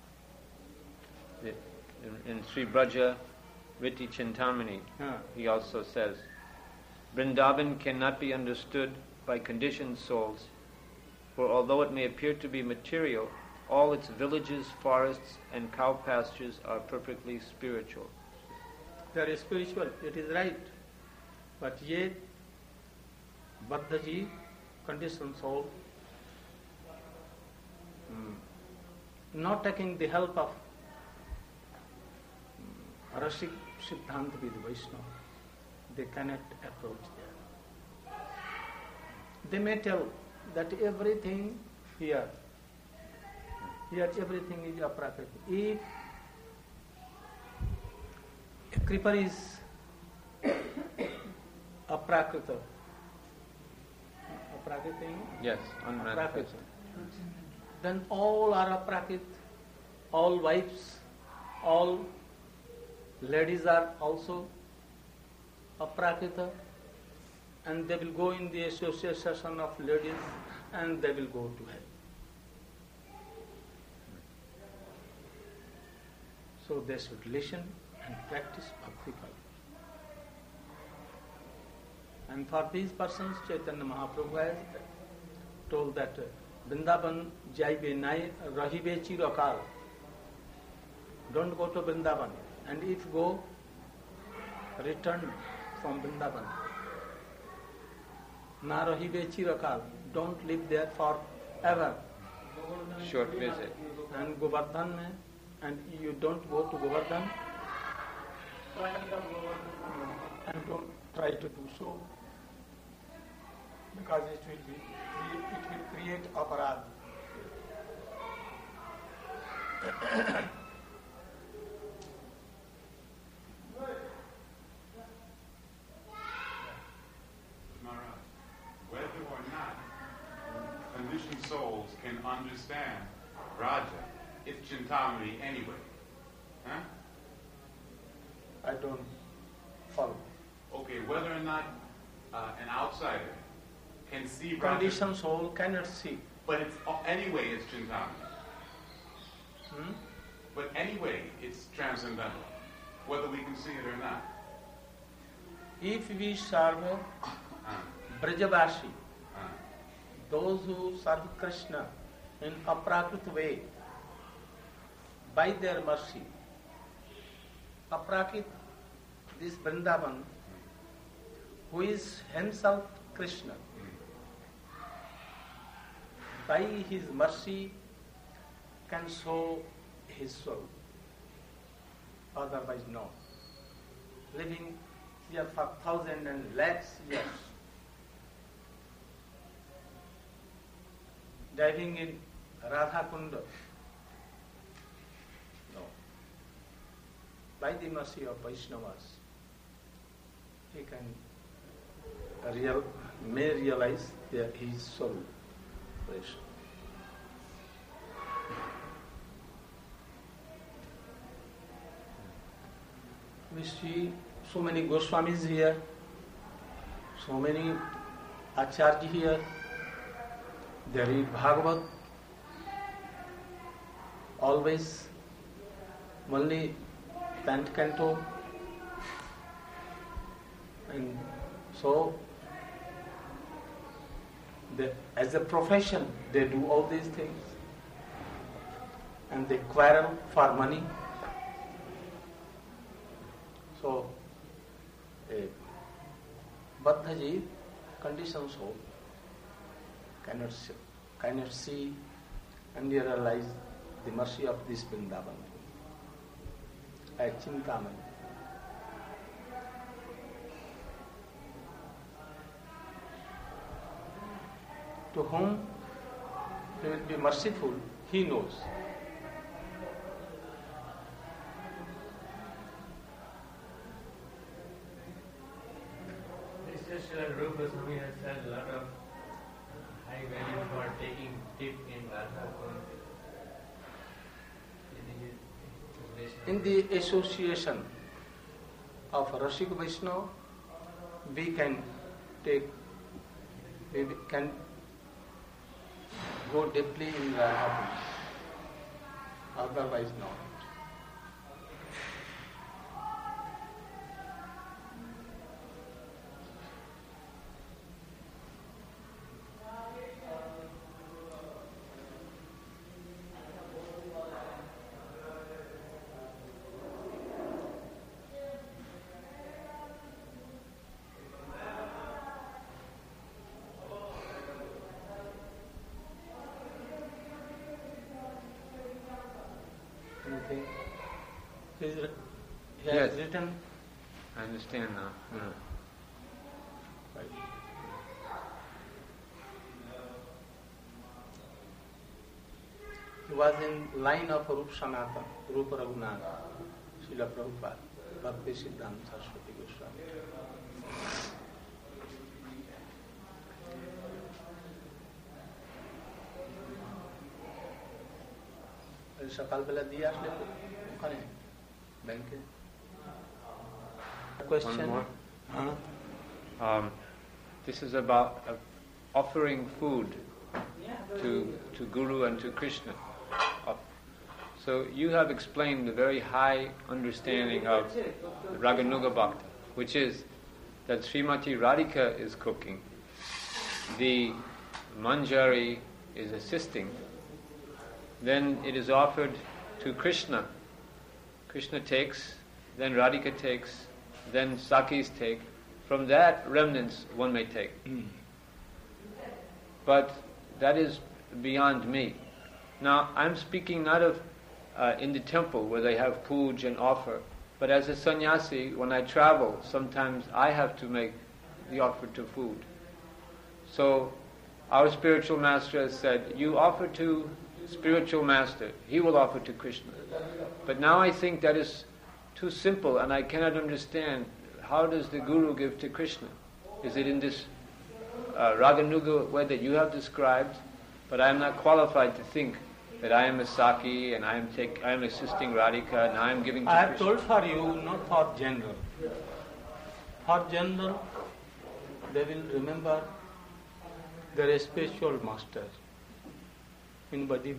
In Sri Braja Riti Chintamani, he also says, Vrindavan cannot be understood by conditioned souls, for although it may appear to be material, all its villages, forests, and cow pastures are perfectly spiritual. They are spiritual, it is right. But yet, Baddhaji, conditioned soul, not taking the help of Rasik Siddhanta with Vaishnava, they cannot approach there. They may tell that everything here everything is aprakriti. If a creeper is aprakrita, yes, aprakrita, then all are aprakrit, all wives, all ladies are also aprakrita, and they will go in the association of ladies and they will go to hell. So they should listen and practice bhakti. And for these persons, Chaitanya Mahaprabhu has told that Vrindavan jaibe nai rahibe chirakal. Don't go to Vrindavan. And if go, return from Vrindavan. Na rahibe chirakal. Don't live there forever. Short visit. And Govardhan mein, and you don't go to Govardhan, and don't try to do so, because it will create aparad. Whether or not conditioned souls can understand Raja, it's Chintamani anyway. Huh? I don't follow. Okay, whether or not an outsider can see Raja, Conditioned soul cannot see. but it's anyway it's Chintamani. But anyway, it's transcendental, whether we can see it or not. If we serve Brajavashi, those who serve Krishna in aprakrit way, by their mercy, aprakrit, this Vrindavan, who is himself Krishna, by his mercy can show his soul. Otherwise no. Living here for thousands and lakhs years, diving in Radha Kunda. No. By the mercy of Vaishnavas, he may realize that his soul. We see so many Goswamis here, so many Acharya here. They read Bhagavad, always only band canto, and so as a profession they do all these things, and they quarrel for money. So a Baddha Jeev, conditioned soul, cannot see and realize the mercy of this Vrindavan. Like Chintamani. To whom he will be merciful, he knows. Rupa Swami has said a lot of high value for taking dip in Radha. In the association of Rasik Vaishnava, we can go deeply in Radha, otherwise not. He has written. I understand now. Yeah. Right. He was in line of Rupa Sanatana, Rupa Raghunath, Srila Prabhupada, Bhakti Siddhanta Saraswati Goswami. সকালবেলা দিয়ে আসলে ওখানে ব্যাংকে question. One more. This is about offering food to Guru and to Krishna. So you have explained the very high understanding of Raganuga Bhakta, which is that Srimati Radhika is cooking, the Manjari is assisting, then it is offered to Krishna. Krishna takes, then Radhika takes, then Sakis take. From that remnants one may take. But that is beyond me. Now I'm speaking not of in the temple where they have puja and offer, but as a sannyasi, when I travel, sometimes I have to make the offer to food. So our spiritual master has said, you offer to spiritual master, he will offer to Krishna. But now I think that is too simple and I cannot understand. How does the Guru give to Krishna? Is it in this Raganuga way that you have described? But I am not qualified to think that I am a Saki and I am assisting Radhika and I am giving to Krishna. I have told for you, not for general. For general, they will remember their spiritual master in Bhakti.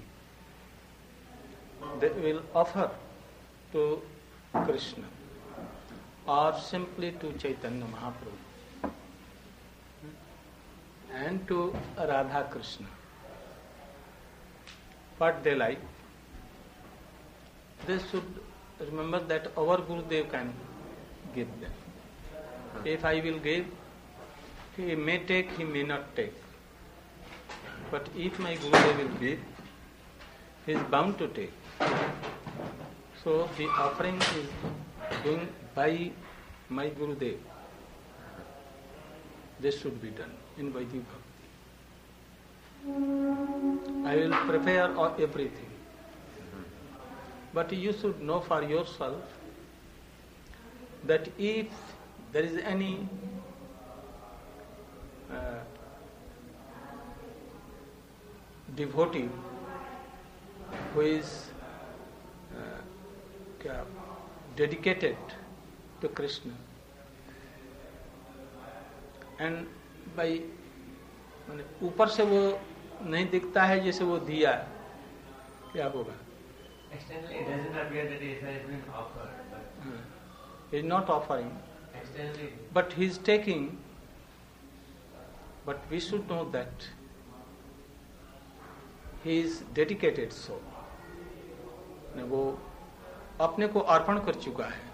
They will offer to Krishna or simply to Chaitanya Mahaprabhu and to Radha Krishna. What they like, they should remember that our Gurudev can give them. If I will give, he may take, he may not take. But if my Gurudev will give, he is bound to take. So the offering is doing by my Gurudev. This should be done in Vaidhi Bhakti. I will prepare everything. But you should know for yourself that if there is any devotee who is dedicated to Krishna and by ऊपर से वो नहीं दिखता है जैसे वो दिया, क्या होगा? Externally, it doesn't appear that it has been offered, but He is not offering, externally, but he is taking. But we should know that he is dedicated soul. वो अपने को अर्पण कर चुका है.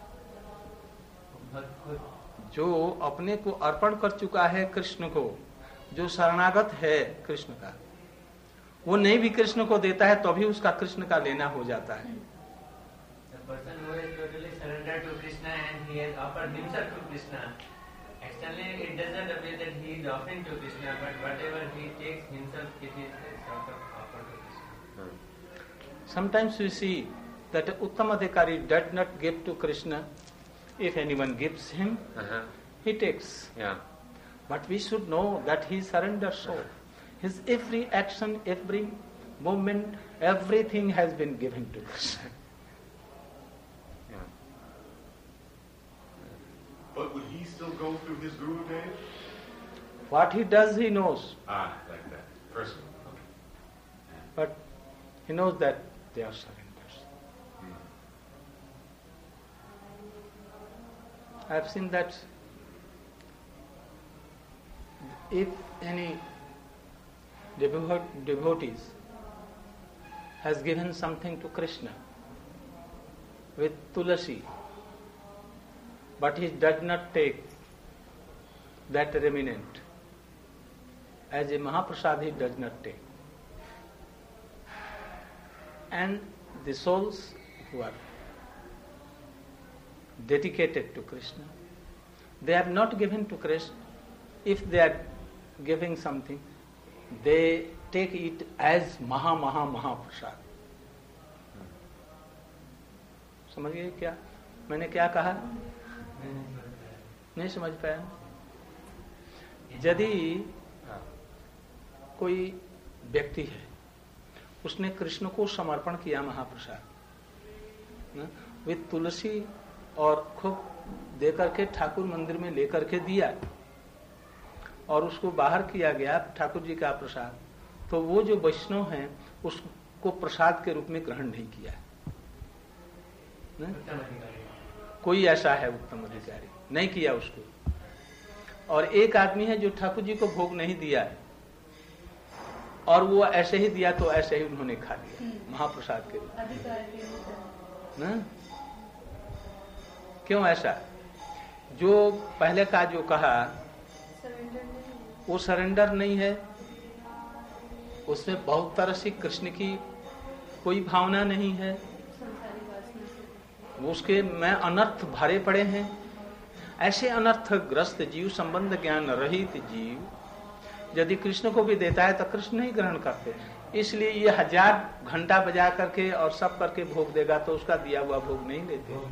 जो अपने को अर्पण कर चुका है कृष्ण को, जो शरणागत है कृष्ण का, वो नहीं भी कृष्ण को देता है तो भी उसका कृष्ण का लेना हो जाता है. the person who is totally surrendered to Krishna and he has offered himself to Krishna, externally it does not appear that he is offering to Krishna, but whatever he takes himself, it is sort of offered to Krishna. Sometimes we see that Uttam Adhikari does not give to Krishna. If anyone gives him, he takes. Yeah. But we should know that he surrenders soul. His every action, every movement, everything has been given to Krishna. Yeah. But would he still go through his Guru Dev? What he does, he knows. Like that. Personally. But he knows that they are surrenders. I have seen that if any devotees has given something to Krishna with tulasi, but he does not take that remnant as a Mahaprasad, he does not take. And the souls who are dedicated to Krishna, they have not given to Krishna. If they are giving something, they take it as Mahaprasad. समझ गए क्या मैंने क्या कहा? नहीं समझ पाया. यदि कोई व्यक्ति है, उसने कृष्ण को समर्पण किया महाप्रसाद विद तुलसी और खूब देकर के ठाकुर मंदिर में लेकर के दिया और उसको बाहर किया गया ठाकुर जी का प्रसाद, तो वो जो वैष्णव हैं उसको प्रसाद के रूप में ग्रहण नहीं किया. कोई ऐसा है उत्तम अधिकारी, नहीं किया उसको. और एक आदमी है जो ठाकुर जी को भोग नहीं दिया है और वो ऐसे ही दिया तो ऐसे ही उन्होंने खा लिया महाप्रसाद के रूप में. क्यों ऐसा? जो पहले का जो कहा वो सरेंडर नहीं है, उसमें बहुत तरह से कृष्ण की कोई भावना नहीं है, वो उसके में अनर्थ भरे पड़े हैं. ऐसे अनर्थग्रस्त जीव, संबंध ज्ञान रहित जीव यदि कृष्ण को भी देता है तो कृष्ण नहीं ग्रहण करते. इसलिए ये 1000 घंटा बजा करके और सब करके भोग देगा तो उसका दिया हुआ भोग नहीं लेते.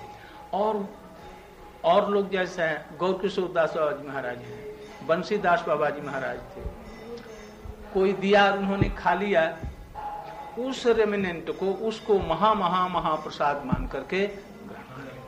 और लोग जैसे हैं गौर किशोर दास बाबा जी महाराज हैं, बंसीदास बाबा जी महाराज थे, कोई दिया उन्होंने खा लिया, उस रेमिनेंट को उसको महाप्रसाद मान करके ग्रहण कर.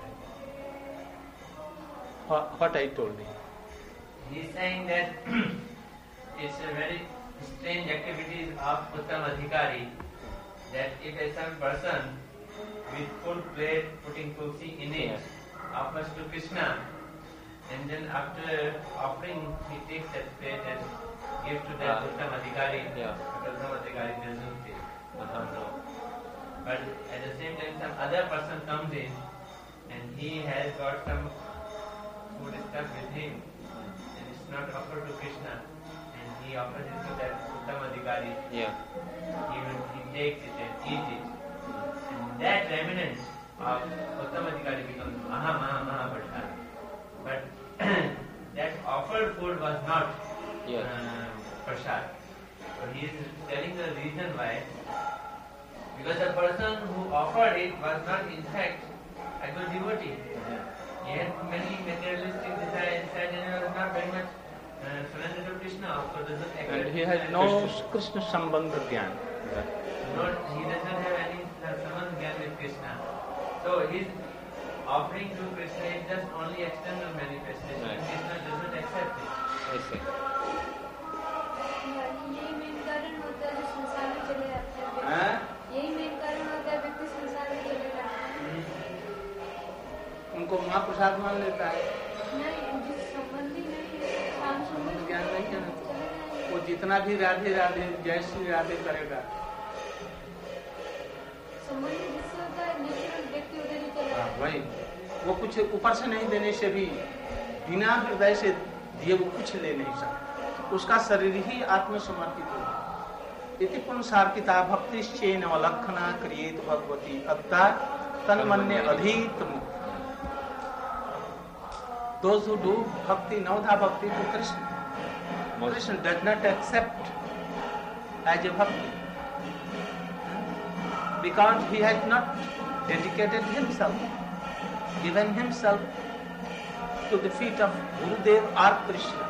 What I told you. He is saying that it's a very strange activities of Uttam Adhikari, that if some person with full plate putting tulsi in it offers to Krishna, and then after offering he takes that plate and gives to that Uttam Adhikari, but Uttam Adhikari doesn't take. But at the same time some other person comes in and he has got some food stuff with him and it's not offered to Krishna and he offers it to that Uttam Adhikari. He takes it and eats it. And that remnant of Uttam Adhikari becomes Mahaprasad. But that offered food was not prasad. So he is telling the reason why. Because the person who offered it was not in fact a good devotee. He had many materialistic desires inside and he was not very much surrendered to Krishna. So and he has no Krishna Sambandha Gyan. He does not have any Sambandha Gyan with Krishna. So his offering to Krishna is just only external manifestation. Right. Krishna does not accept it. I see. यही main कारण होता है जो संसार में चले जाते हैं. यही मेन कारण होता है व्यक्ति उनको महाप्रसाद मान लेता है। ज्ञान नहीं है ना, वो जितना भी राधे राधे जय श्री राधे करेगा, वही वो कुछ ऊपर से नहीं देने से भी, बिना हृदय से दिए वो कुछ ले नहीं सकता, उसका शरीर ही आत्मसमर्पित हो। इति पुंसार्पिता भक्तिश्चेन लक्षणा क्रियेत भगवती अत्ता तन्मन्ये अधीत मुक्त। Those who do bhakti, Navadha bhakti to Krishna, Krishna does not accept as a bhakti because he has not dedicated himself, given himself to the feet of Gurudev or Krishna.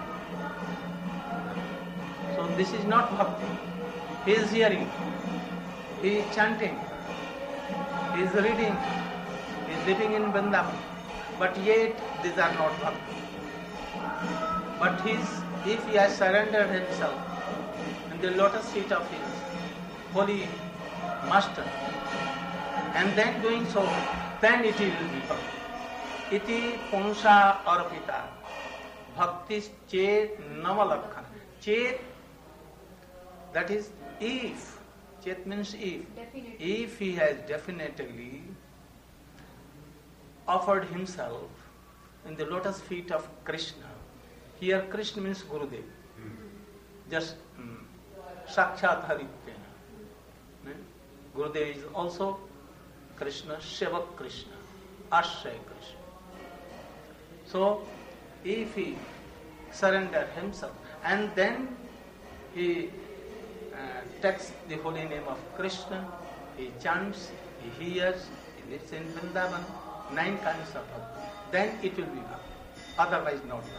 So this is not bhakti. He is hearing, he is chanting, he is reading, he is living in Vrindavan, but yet these are not bhakti. But if he has surrendered himself in the lotus feet of his holy master, and then doing so, then it will be bhakti. Iti punsa arpita bhakti chet navalakhan. Chet, that is if. Chet means if. Definitely. If he has definitely offered himself in the lotus feet of Krishna. Here Krishna means Gurudev. Just Sakshat Haritena. Gurudev is also Krishna, Sevak Krishna, Ashray Krishna. So, if he surrenders himself and then he takes the holy name of Krishna, he chants, he hears, he lives in Vrindavan, 9 kinds of bhakti, then it will be bhakti, otherwise not bhakti.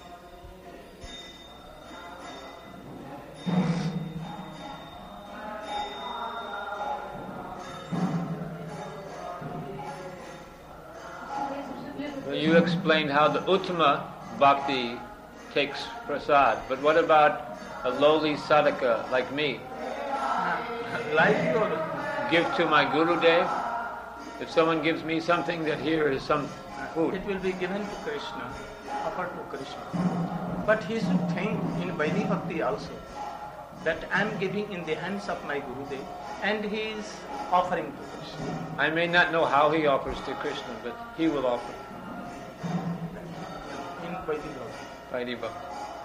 Well, you explained how the Uttama Bhakti takes prasad, but what about a lowly sadhaka like me? Like your Give to my Gurudev? If someone gives me something, that here is some food. it will be given to Krishna, offered to Krishna. But he should think in Vaidhi Bhakti also that I am giving in the hands of my Gurudev and he is offering to Krishna. I may not know how he offers to Krishna, but he will offer. In Vaidhi Bhakti. Vaidhi Bhakti.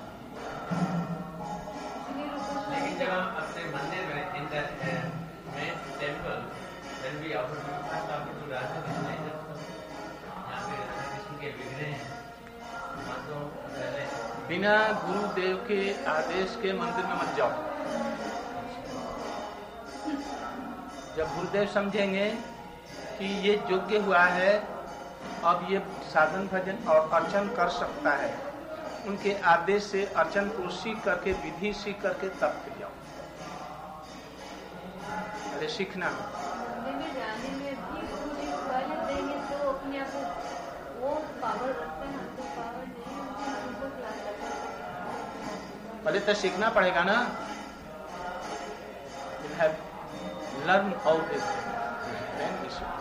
लेकिन जब हम अपने मंदिर में in the main temple, when we offer to Radha Krishna, यहाँ पे राधा कृष्ण के विग्रह हैं, वहाँ तो पहले बिना गुरुदेव के आदेश के मंदिर में मत जाओ। जब गुरुदेव समझेंगे कि ये योग्य हुआ है, अब ये साधन भजन और अर्चन कर सकता है, उनके आदेश से अर्चन को सीख करके, विधि सीख करके तब के जाओ। अरे सीखना हो। मंदिर में जाने में भी गुरुजी पहले देंगे तो अपने आप को वो पावर रखते हैं, हमको पावर नहीं है, हमको क्लास करते हैं। पहले तो सीखना पड़ेगा ना। You have learned all this. Then we should.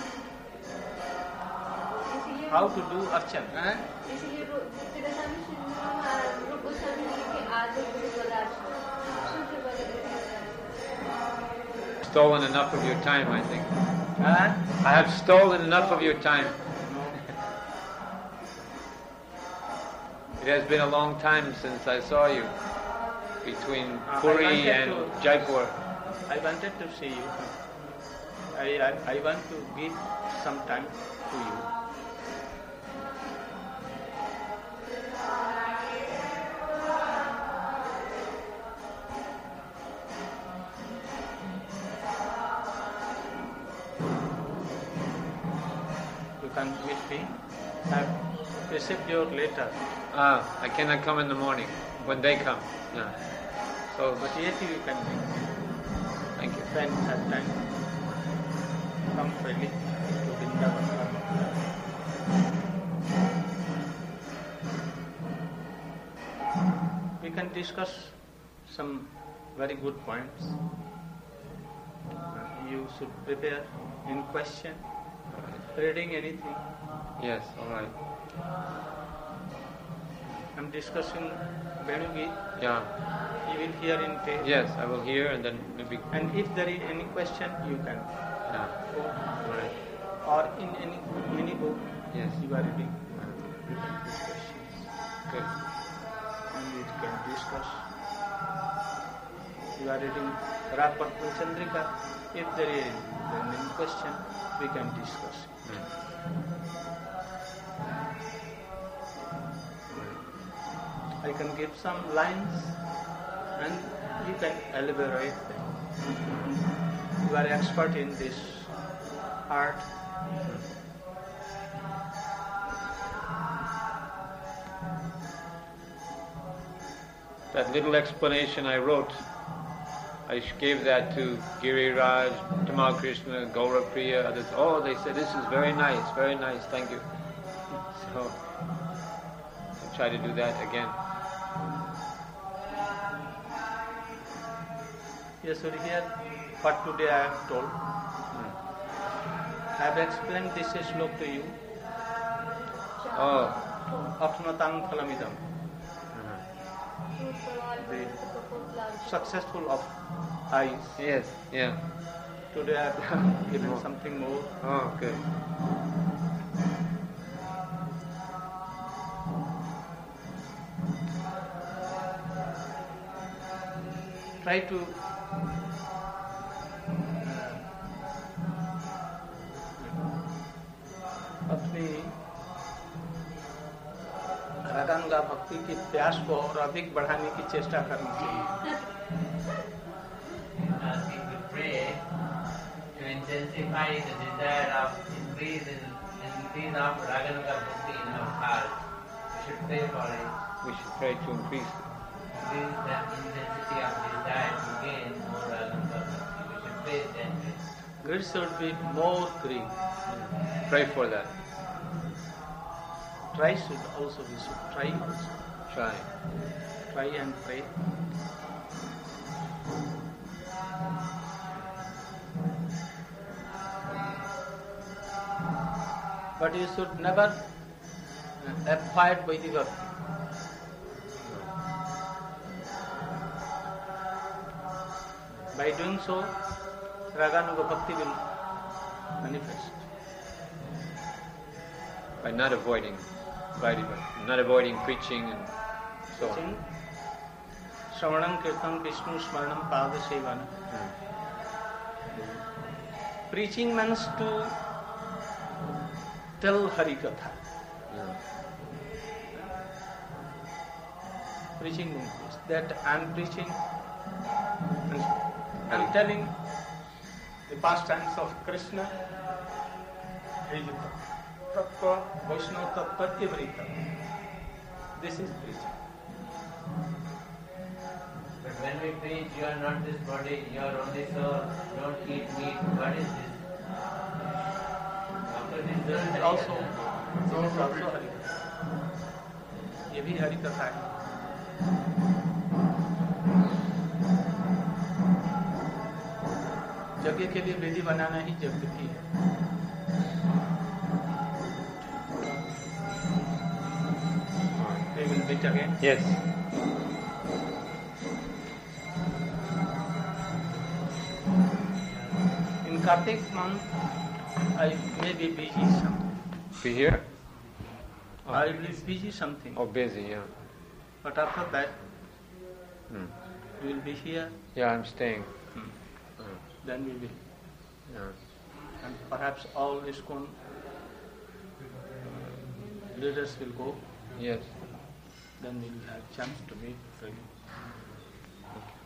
इसीलिए How to do archan? इसीलिए गोस्वामी जी के आदर गुरु पदार्थ सूत्र वगैरह Stolen enough of your time, I think. I have stolen enough of your time. It has been a long time since I saw you between Puri and Jaipur. I wanted to see you. I want to give some time to you. You can meet me. I have received your letter, I cannot come in the morning when they come. No. So, but yet you can meet me. thank you. When have time, come freely to Vrindavan. We can discuss some very good points. You should prepare in question, reading anything. Yes, all right. I'm discussing Venugit. Yeah. You will hear in tape. Yes, I will hear and then maybe. And if there is any question, you can Yeah. go. Right. Or in any book Yes. you are reading, you can put questions. Good. And we can discuss. You are reading Rapatma Chandrika. If there is any question, we can discuss. I can give some lines and you can elaborate them. You are expert in this art. That little explanation I wrote, I gave that to Giri Raj, Tamal Krishna, Gaura Priya, others. Oh, they said, this is very nice, thank you. So, I'll try to do that again. Yes, sir, here what today I have told. I have explained this slok to you. Oh, Apnatang phalamidam. The successful of eyes. yes, yeah. Today I have given something more. Oh, good. Try to अपनी रागानुगा भक्ति की प्यास को और अधिक बढ़ाने की चेष्टा करनी चाहिए. Asking to pray to intensify the desire of increase of Raganuga Bhakti in our heart. We should pray for it. We should try to increase it. Increase the intensity of desire to gain more Raganuga Bhakti. We should pray that way. Greed should be more greed. Pray for that. Try should also be should try also. Try. Try and pray. But you should never avoid Vaidika Bhakti. By doing so, Raganuga Bhakti will manifest. By not avoiding preaching and so on. Shravanam Kirtan Vishnu Smaranam Pada Sevana. Preaching means to tell Hari Katha. Preaching means that I am preaching, I am telling the pastimes of Krishna, His Tattva, Vaishnava Tattva, everything. This is preaching. But when we preach, you are not this body, you are only soul, don't eat meat, what is this? After this, This is also Hari Katha. ये भी हरि कथा है. यज्ञ के लिए वेदी बनाना ही यज्ञ भी है. We will meet again. Yes. In Kartik month, I may be busy something. Be here? I will be busy something. Oh, busy, yeah. But after that, we will be here. Yeah, I'm staying. Then we will. Yeah. And perhaps all ISKCON leaders will go. Yes. Then we will have chance to meet again. Okay.